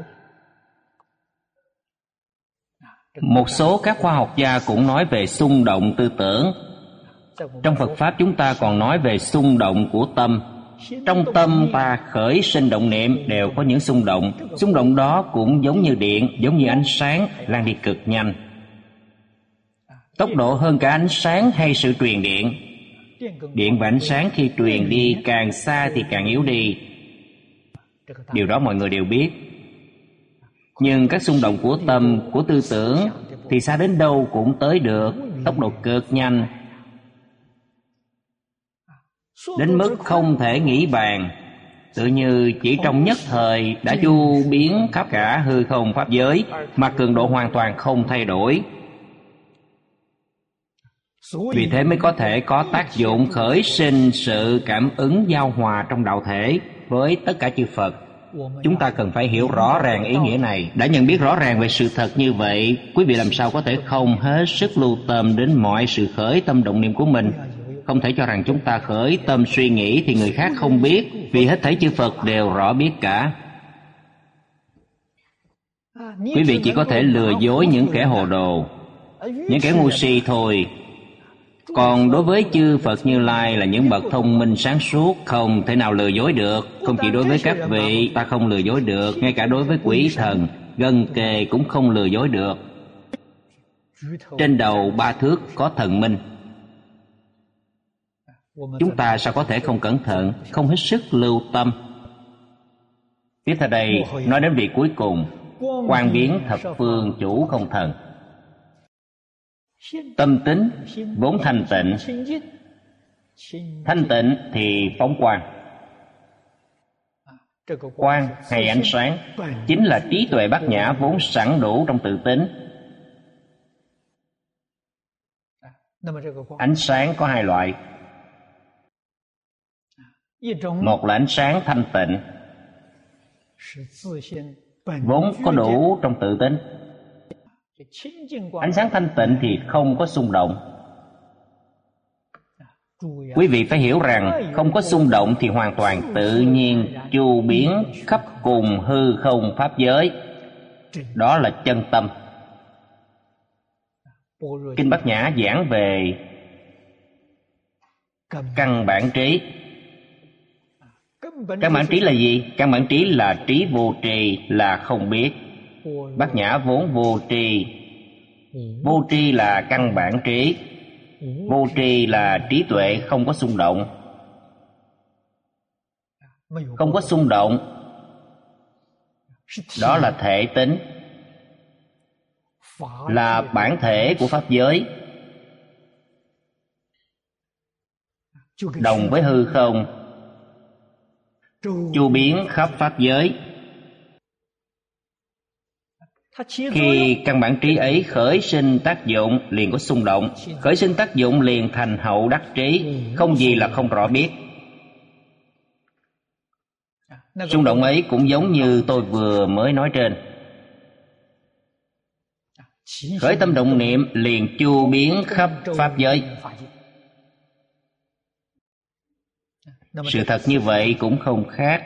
A: Một số các khoa học gia cũng nói về xung động tư tưởng. Trong Phật Pháp chúng ta còn nói về xung động của tâm. Trong tâm ta khởi sinh động niệm đều có những xung động. Xung động đó cũng giống như điện, giống như ánh sáng lan đi cực nhanh. Tốc độ hơn cả ánh sáng hay sự truyền điện. Điện và ánh sáng khi truyền đi càng xa thì càng yếu đi. Điều đó mọi người đều biết. Nhưng các xung động của tâm, của tư tưởng thì xa đến đâu cũng tới được, tốc độ cực nhanh, đến mức không thể nghĩ bàn. Tự như chỉ trong nhất thời đã chu biến khắp cả hư không pháp giới, mà cường độ hoàn toàn không thay đổi. Vì thế mới có thể có tác dụng khởi sinh sự cảm ứng giao hòa trong đạo thể với tất cả chư Phật. Chúng ta cần phải hiểu rõ ràng ý nghĩa này. Đã nhận biết rõ ràng về sự thật như vậy, quý vị làm sao có thể không hết sức lưu tâm đến mọi sự khởi tâm động niệm của mình. Không thể cho rằng chúng ta khởi tâm suy nghĩ thì người khác không biết, vì hết thảy chư Phật đều rõ biết cả. Quý vị chỉ có thể lừa dối những kẻ hồ đồ, những kẻ ngu si thôi. Còn đối với chư Phật Như Lai là những bậc thông minh sáng suốt, không thể nào lừa dối được. Không chỉ đối với các vị ta không lừa dối được, ngay cả đối với quỷ thần gần kề cũng không lừa dối được. Trên đầu ba thước có thần minh, chúng ta sao có thể không cẩn thận, không hết sức lưu tâm. Tiếp theo đây nói đến vị cuối cùng, quang biến thập phương chủ không thần. Tâm tính vốn thanh tịnh, thanh tịnh thì phóng quang. Quang hay ánh sáng chính là trí tuệ bát nhã vốn sẵn đủ trong tự tính. Ánh sáng có hai loại. Một là ánh sáng thanh tịnh, vốn có đủ trong tự tính. Ánh sáng thanh tịnh thì không có xung động. Quý vị phải hiểu rằng không có xung động thì hoàn toàn tự nhiên chu biến khắp cùng hư không pháp giới. Đó là chân tâm. Kinh Bát Nhã giảng về căn bản trí. Căn bản trí là gì? Căn bản trí là trí vô tri, là không biết. Bát Nhã vốn vô tri. Vô tri là căn bản trí. Vô tri là trí tuệ không có xung động. Không có xung động, đó là thể tính. là bản thể của pháp giới, đồng với hư không, chu biến khắp pháp giới. Khi căn bản trí ấy khởi sinh tác dụng liền có xung động, khởi sinh tác dụng liền thành hậu đắc trí, không gì là không rõ biết. Xung động ấy cũng giống như tôi vừa mới nói trên. Khởi tâm động niệm liền chu biến khắp pháp giới. Sự thật như vậy cũng không khác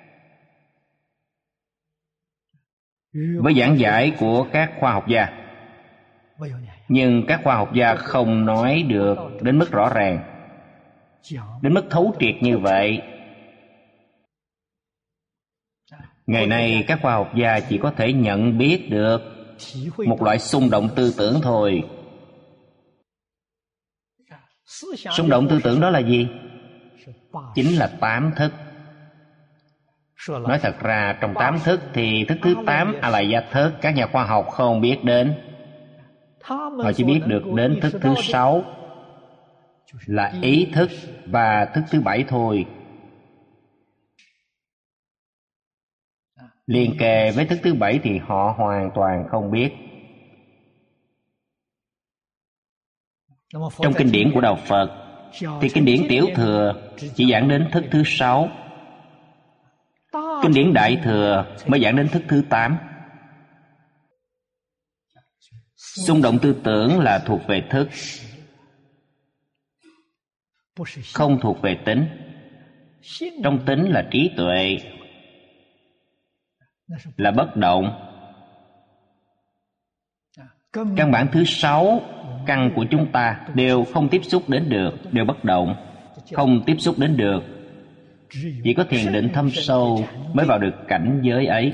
A: với giảng giải của các khoa học gia. Nhưng các khoa học gia không nói được đến mức rõ ràng, đến mức thấu triệt như vậy. Ngày nay các khoa học gia chỉ có thể nhận biết được một loại xung động tư tưởng thôi. Xung động tư tưởng đó là gì? Chính là tám thức. Nói thật ra trong tám thức thì thức thứ tám a la gia thức các nhà khoa học không biết đến. Họ chỉ biết được đến thức thứ sáu là ý thức và thức thứ bảy thôi. Liên kề với thức thứ bảy thì họ hoàn toàn không biết. Trong kinh điển của Đạo Phật thì kinh điển Tiểu Thừa chỉ giảng đến thức thứ sáu, kinh điển Đại Thừa mới giảng đến thức thứ tám. Xung động tư tưởng là thuộc về thức, không thuộc về tính. Trong tính là trí tuệ, là bất động. Căn bản thứ sáu, căn của chúng ta đều không tiếp xúc đến được, đều bất động, không tiếp xúc đến được. Chỉ có thiền định thâm sâu mới vào được cảnh giới ấy.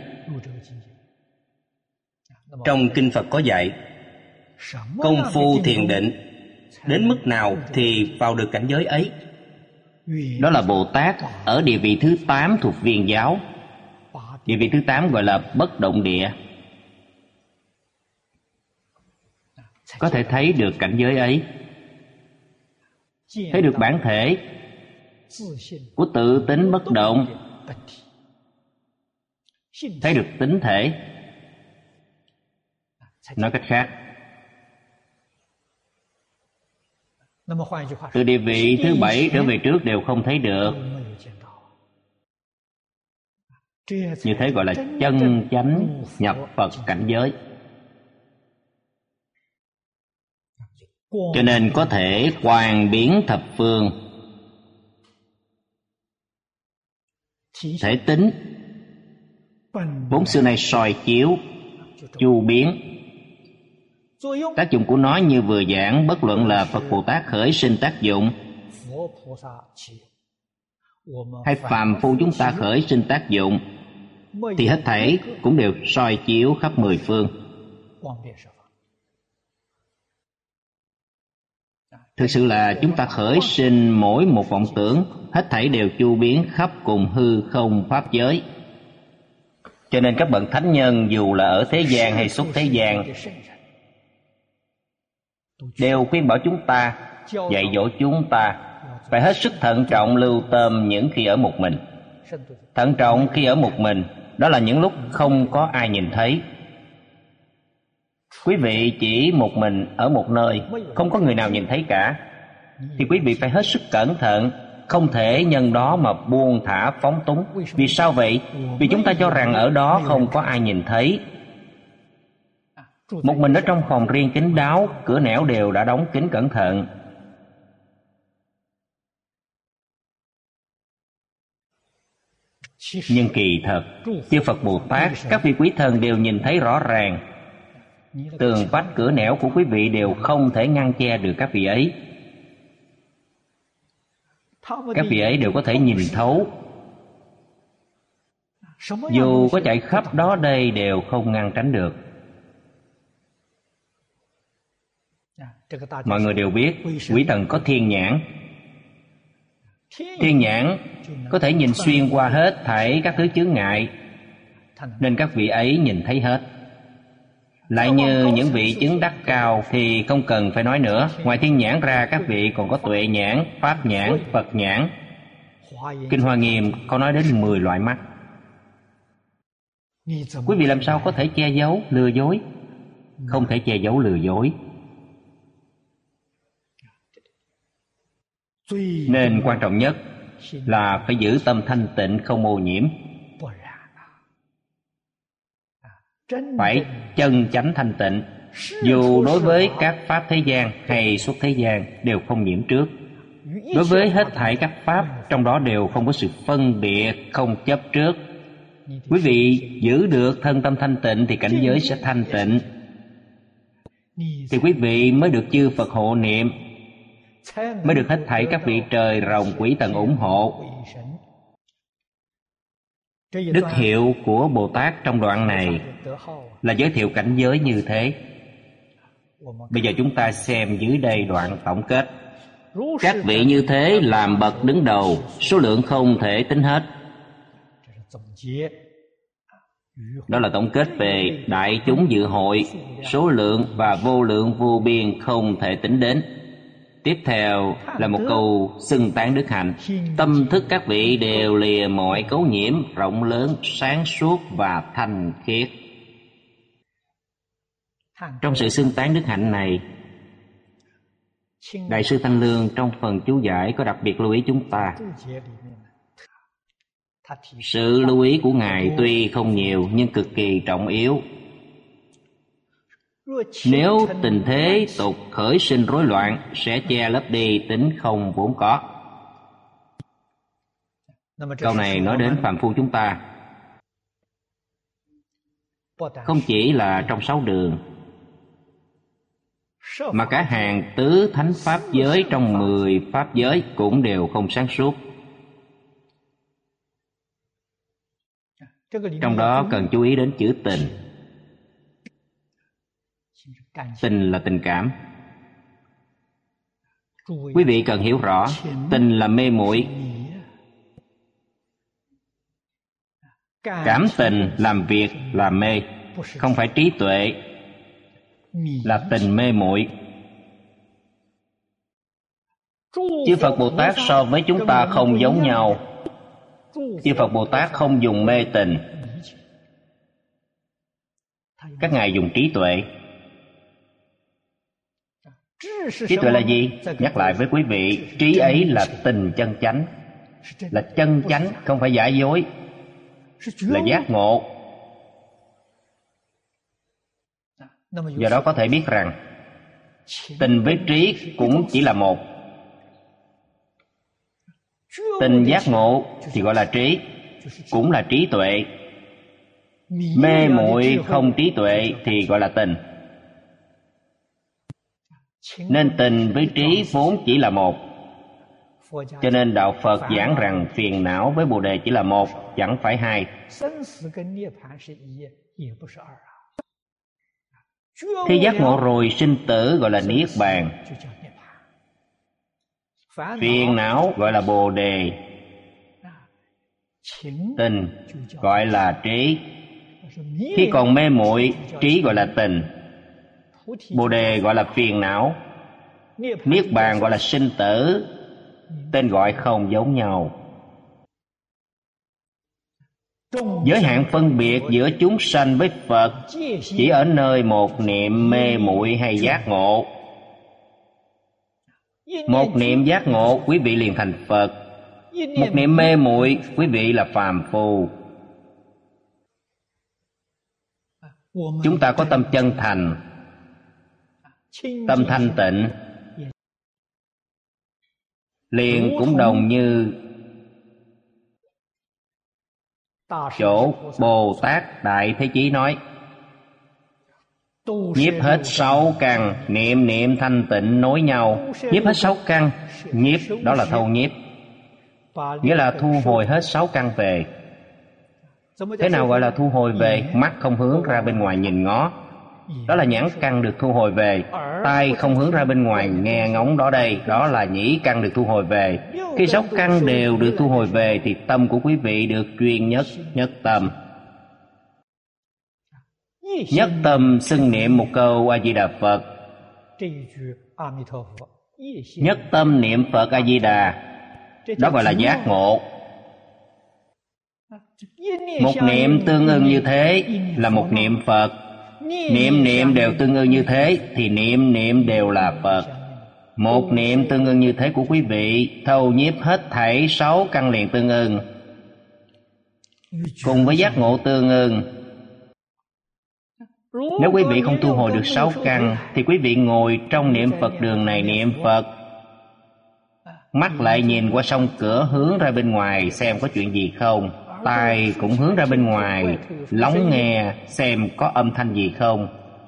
A: Trong kinh Phật có dạy, công phu thiền định đến mức nào thì vào được cảnh giới ấy. Đó là Bồ Tát ở địa vị thứ tám thuộc Viên giáo. Địa vị thứ tám gọi là bất động địa. Có thể thấy được cảnh giới ấy, thấy được bản thể của tự tính bất động, thấy được tính thể. Nói cách khác, từ địa vị thứ bảy trở về trước đều không thấy được. Như thế gọi là chân chánh nhập Phật cảnh giới. Cho nên có thể quang biến thập phương, thể tính vốn xưa nay soi chiếu, chu biến. Tác dụng của nó như vừa giảng, bất luận là Phật Bồ Tát khởi sinh tác dụng hay phàm phu chúng ta khởi sinh tác dụng, thì hết thảy cũng đều soi chiếu khắp mười phương. Thực sự là chúng ta khởi sinh mỗi một vọng tưởng, hết thảy đều chu biến khắp cùng hư không pháp giới. Cho nên các bậc thánh nhân dù là ở thế gian hay xuất thế gian đều khuyên bảo chúng ta, dạy dỗ chúng ta phải hết sức thận trọng lưu tâm những khi ở một mình. Thận trọng khi ở một mình, đó là những lúc không có ai nhìn thấy. Quý vị chỉ một mình ở một nơi, không có người nào nhìn thấy cả, thì quý vị phải hết sức cẩn thận, không thể nhân đó mà buông thả phóng túng. Vì sao vậy? Vì chúng ta cho rằng ở đó không có ai nhìn thấy. Một mình ở trong phòng riêng kín đáo, cửa nẻo đều đã đóng kín cẩn thận. Nhưng kỳ thật, chư Phật Bồ Tát, các vị quý thần đều nhìn thấy rõ ràng. Tường vách cửa nẻo của quý vị đều không thể ngăn che được các vị ấy. Các vị ấy đều có thể nhìn thấu. Dù có chạy khắp đó đây đều không ngăn tránh được. Mọi người đều biết quý thần có thiên nhãn. Thiên nhãn có thể nhìn xuyên qua hết thảy các thứ chướng ngại, nên các vị ấy nhìn thấy hết. Lại như những vị chứng đắc cao thì không cần phải nói nữa. Ngoài thiên nhãn ra, các vị còn có tuệ nhãn, pháp nhãn, Phật nhãn. Kinh Hoa Nghiêm có nói đến mười loại mắt. Quý vị làm sao có thể che giấu, lừa dối? Không thể che giấu, lừa dối. Nên quan trọng nhất là phải giữ tâm thanh tịnh, không ô nhiễm. Phải chân chánh thanh tịnh. Dù đối với các pháp thế gian hay xuất thế gian đều không nhiễm trước. Đối với hết thảy các pháp, trong đó đều không có sự phân biệt, không chấp trước. Quý vị giữ được thân tâm thanh tịnh thì cảnh giới sẽ thanh tịnh, thì quý vị mới được chư Phật hộ niệm, mới được hết thảy các vị trời rồng quỷ thần ủng hộ. Đức hiệu của Bồ Tát trong đoạn này là giới thiệu cảnh giới như thế. Bây giờ chúng ta xem dưới đây đoạn tổng kết. Các vị như thế làm bậc đứng đầu, số lượng không thể tính hết. Đó là tổng kết về đại chúng dự hội, số lượng và vô lượng vô biên không thể tính đến. Tiếp theo là một câu xưng tán đức hạnh. Tâm thức các vị đều lìa mọi cấu nhiễm, rộng lớn, sáng suốt và thanh khiết. Trong sự xưng tán đức hạnh này, Đại sư Thanh Lương trong phần chú giải có đặc biệt lưu ý chúng ta. Sự lưu ý của Ngài tuy không nhiều nhưng cực kỳ trọng yếu. Nếu tình thế tục khởi sinh rối loạn, sẽ che lấp đi tính không vốn có. Câu này nói đến phàm phu chúng ta, không chỉ là trong sáu đường, mà cả hàng tứ thánh pháp giới trong mười pháp giới cũng đều không sáng suốt. Trong đó cần chú ý đến chữ tình. Tình là tình cảm. Quý vị cần hiểu rõ, tình là mê muội. Cảm tình làm việc là mê, không phải trí tuệ, là tình mê muội. Chư Phật Bồ Tát so với chúng ta không giống nhau. Chư Phật Bồ Tát không dùng mê tình, các ngài dùng trí tuệ. Trí tuệ là gì? Nhắc lại với quý vị, trí ấy là tình chân chánh, là chân chánh, không phải giả dối, là giác ngộ. Do đó có thể biết rằng tình với trí cũng chỉ là một. Tình giác ngộ thì gọi là trí, cũng là trí tuệ. Mê muội không trí tuệ thì gọi là tình. Nên tình với trí vốn chỉ là một. Cho nên Đạo Phật giảng rằng phiền não với Bồ Đề chỉ là một, chẳng phải hai. Khi giác ngộ rồi, sinh tử gọi là Niết Bàn. Phiền não gọi là Bồ Đề. Tình gọi là trí. Khi còn mê muội, trí gọi là tình, Bồ Đề gọi là phiền não, Niết Bàn gọi là sinh tử. Tên gọi không giống nhau. Giới hạn phân biệt giữa chúng sanh với Phật chỉ ở nơi một niệm mê muội hay giác ngộ. Một niệm giác ngộ, quý vị liền thành Phật. Một niệm mê muội, quý vị là phàm phu. Chúng ta có tâm chân thành, tâm thanh tịnh, liền cũng đồng như chỗ Bồ Tát Đại Thế Chí nói: nhiếp hết sáu căn, niệm niệm thanh tịnh nối nhau. Nhiếp hết sáu căn, nhiếp đó là thâu nhiếp, nghĩa là thu hồi hết sáu căn về. Thế nào gọi là thu hồi về? Mắt không hướng ra bên ngoài nhìn ngó, đó là nhãn căn được thu hồi về. Tai không hướng ra bên ngoài nghe ngóng, đó đây, đó là nhĩ căn được thu hồi về. Khi sáu căn đều được thu hồi về thì tâm của quý vị được chuyên nhất, nhất tâm. nhất tâm xưng niệm một câu A Di Đà Phật. Nhất tâm niệm Phật A Di Đà, đó gọi là giác ngộ. Một niệm tương ưng như thế là một niệm Phật. Niệm niệm đều tương ưng như thế thì niệm niệm đều là Phật. Một niệm tương ưng như thế của quý vị thâu nhiếp hết thảy sáu căn liền tương ưng, cùng với giác ngộ tương ưng. Nếu quý vị không thu hồi được sáu căn thì quý vị ngồi trong niệm Phật đường này niệm Phật, mắt lại nhìn qua song cửa hướng ra bên ngoài xem có chuyện gì không, tai cũng hướng ra bên ngoài lắng nghe xem có âm thanh gì không,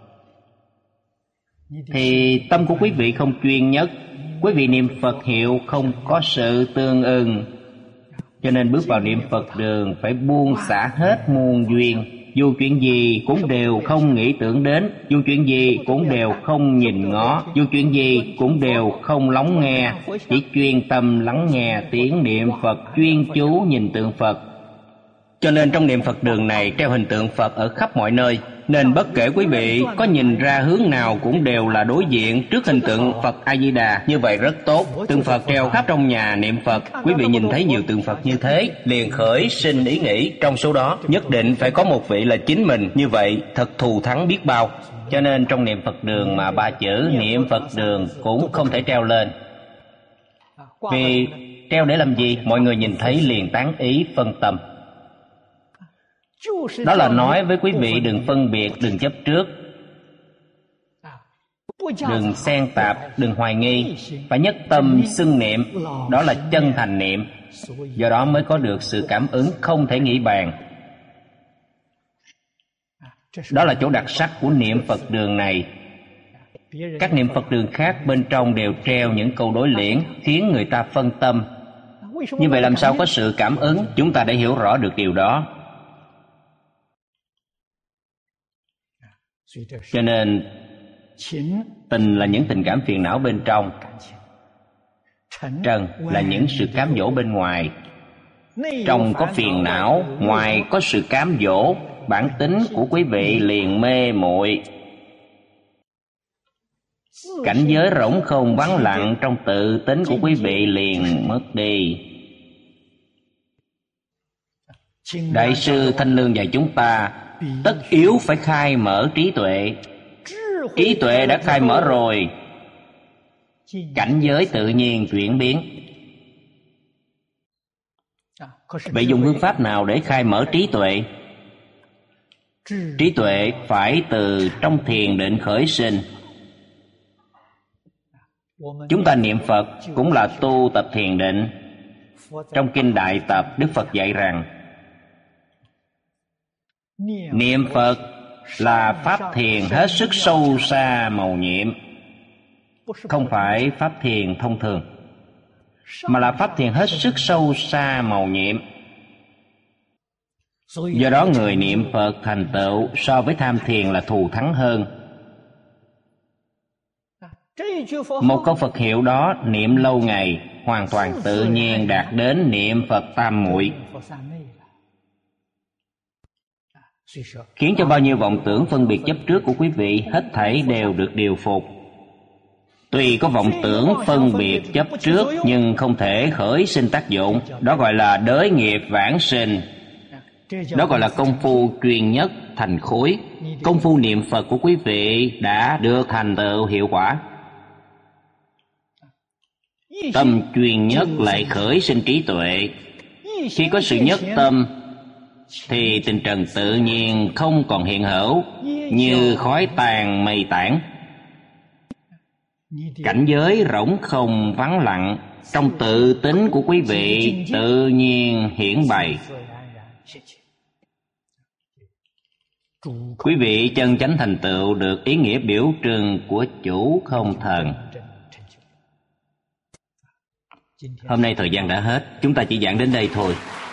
A: thì tâm của quý vị không chuyên nhất, quý vị niệm Phật hiệu không có sự tương ưng. Cho nên bước vào niệm Phật đường phải buông xả hết muôn duyên, dù chuyện gì cũng đều không nghĩ tưởng đến, dù chuyện gì cũng đều không nhìn ngó, dù chuyện gì cũng đều không lắng nghe, chỉ chuyên tâm lắng nghe tiếng niệm Phật, chuyên chú nhìn tượng Phật. Cho nên trong niệm Phật đường này treo hình tượng Phật ở khắp mọi nơi, nên bất kể quý vị có nhìn ra hướng nào cũng đều là đối diện trước hình tượng Phật A Di Đà. Như vậy rất tốt. Tượng Phật treo khắp trong nhà niệm Phật, quý vị nhìn thấy nhiều tượng Phật như thế liền khởi sinh ý nghĩ trong số đó nhất định phải có một vị là chính mình, như vậy thật thù thắng biết bao. Cho nên trong niệm Phật đường mà ba chữ niệm Phật đường cũng không thể treo lên. Vì treo để làm gì? Mọi người nhìn thấy liền tán ý phân tâm. Đó là nói với quý vị đừng phân biệt, đừng chấp trước, đừng xen tạp, đừng hoài nghi, phải nhất tâm xưng niệm, đó là chân thành niệm. Do đó mới có được sự cảm ứng không thể nghĩ bàn. Đó là chỗ đặc sắc của niệm Phật đường này. Các niệm Phật đường khác bên trong đều treo những câu đối liễn khiến người ta phân tâm. Như vậy làm sao có sự cảm ứng? Chúng ta đã hiểu rõ được điều đó. Cho nên tình là những tình cảm phiền não bên trong, trần là những sự cám dỗ bên ngoài. Trong có phiền não, ngoài có sự cám dỗ, bản tính của quý vị liền mê muội. Cảnh giới rỗng không vắng lặng trong tự tính của quý vị liền mất đi. Đại sư Thanh Lương dạy chúng ta tất yếu phải khai mở trí tuệ. Trí tuệ đã khai mở rồi, cảnh giới tự nhiên chuyển biến. Vậy dùng phương pháp nào để khai mở trí tuệ? Trí tuệ phải từ trong thiền định khởi sinh. Chúng ta niệm Phật cũng là tu tập thiền định. Trong Kinh Đại Tập, Đức Phật dạy rằng niệm Phật là pháp thiền hết sức sâu xa màu nhiệm, không phải pháp thiền thông thường, mà là pháp thiền hết sức sâu xa màu nhiệm. Do đó người niệm Phật thành tựu so với tham thiền là thù thắng hơn. Một câu Phật hiệu đó niệm lâu ngày, hoàn toàn tự nhiên đạt đến niệm Phật tam muội, khiến cho bao nhiêu vọng tưởng phân biệt chấp trước của quý vị hết thảy đều được điều phục. Tuy có vọng tưởng phân biệt chấp trước nhưng không thể khởi sinh tác dụng, đó gọi là đới nghiệp vãng sinh. Đó gọi là công phu chuyên nhất thành khối. Công phu niệm Phật của quý vị đã được thành tựu hiệu quả. Tâm chuyên nhất lại khởi sinh trí tuệ. Khi có sự nhất tâm thì tình trần tự nhiên không còn hiện hữu, như khói tàn mây tản. Cảnh giới rỗng không vắng lặng trong tự tính của quý vị tự nhiên hiển bày. Quý vị chân chánh thành tựu được ý nghĩa biểu trưng của chủ không thần. Hôm nay thời gian đã hết, chúng ta chỉ giảng đến đây thôi.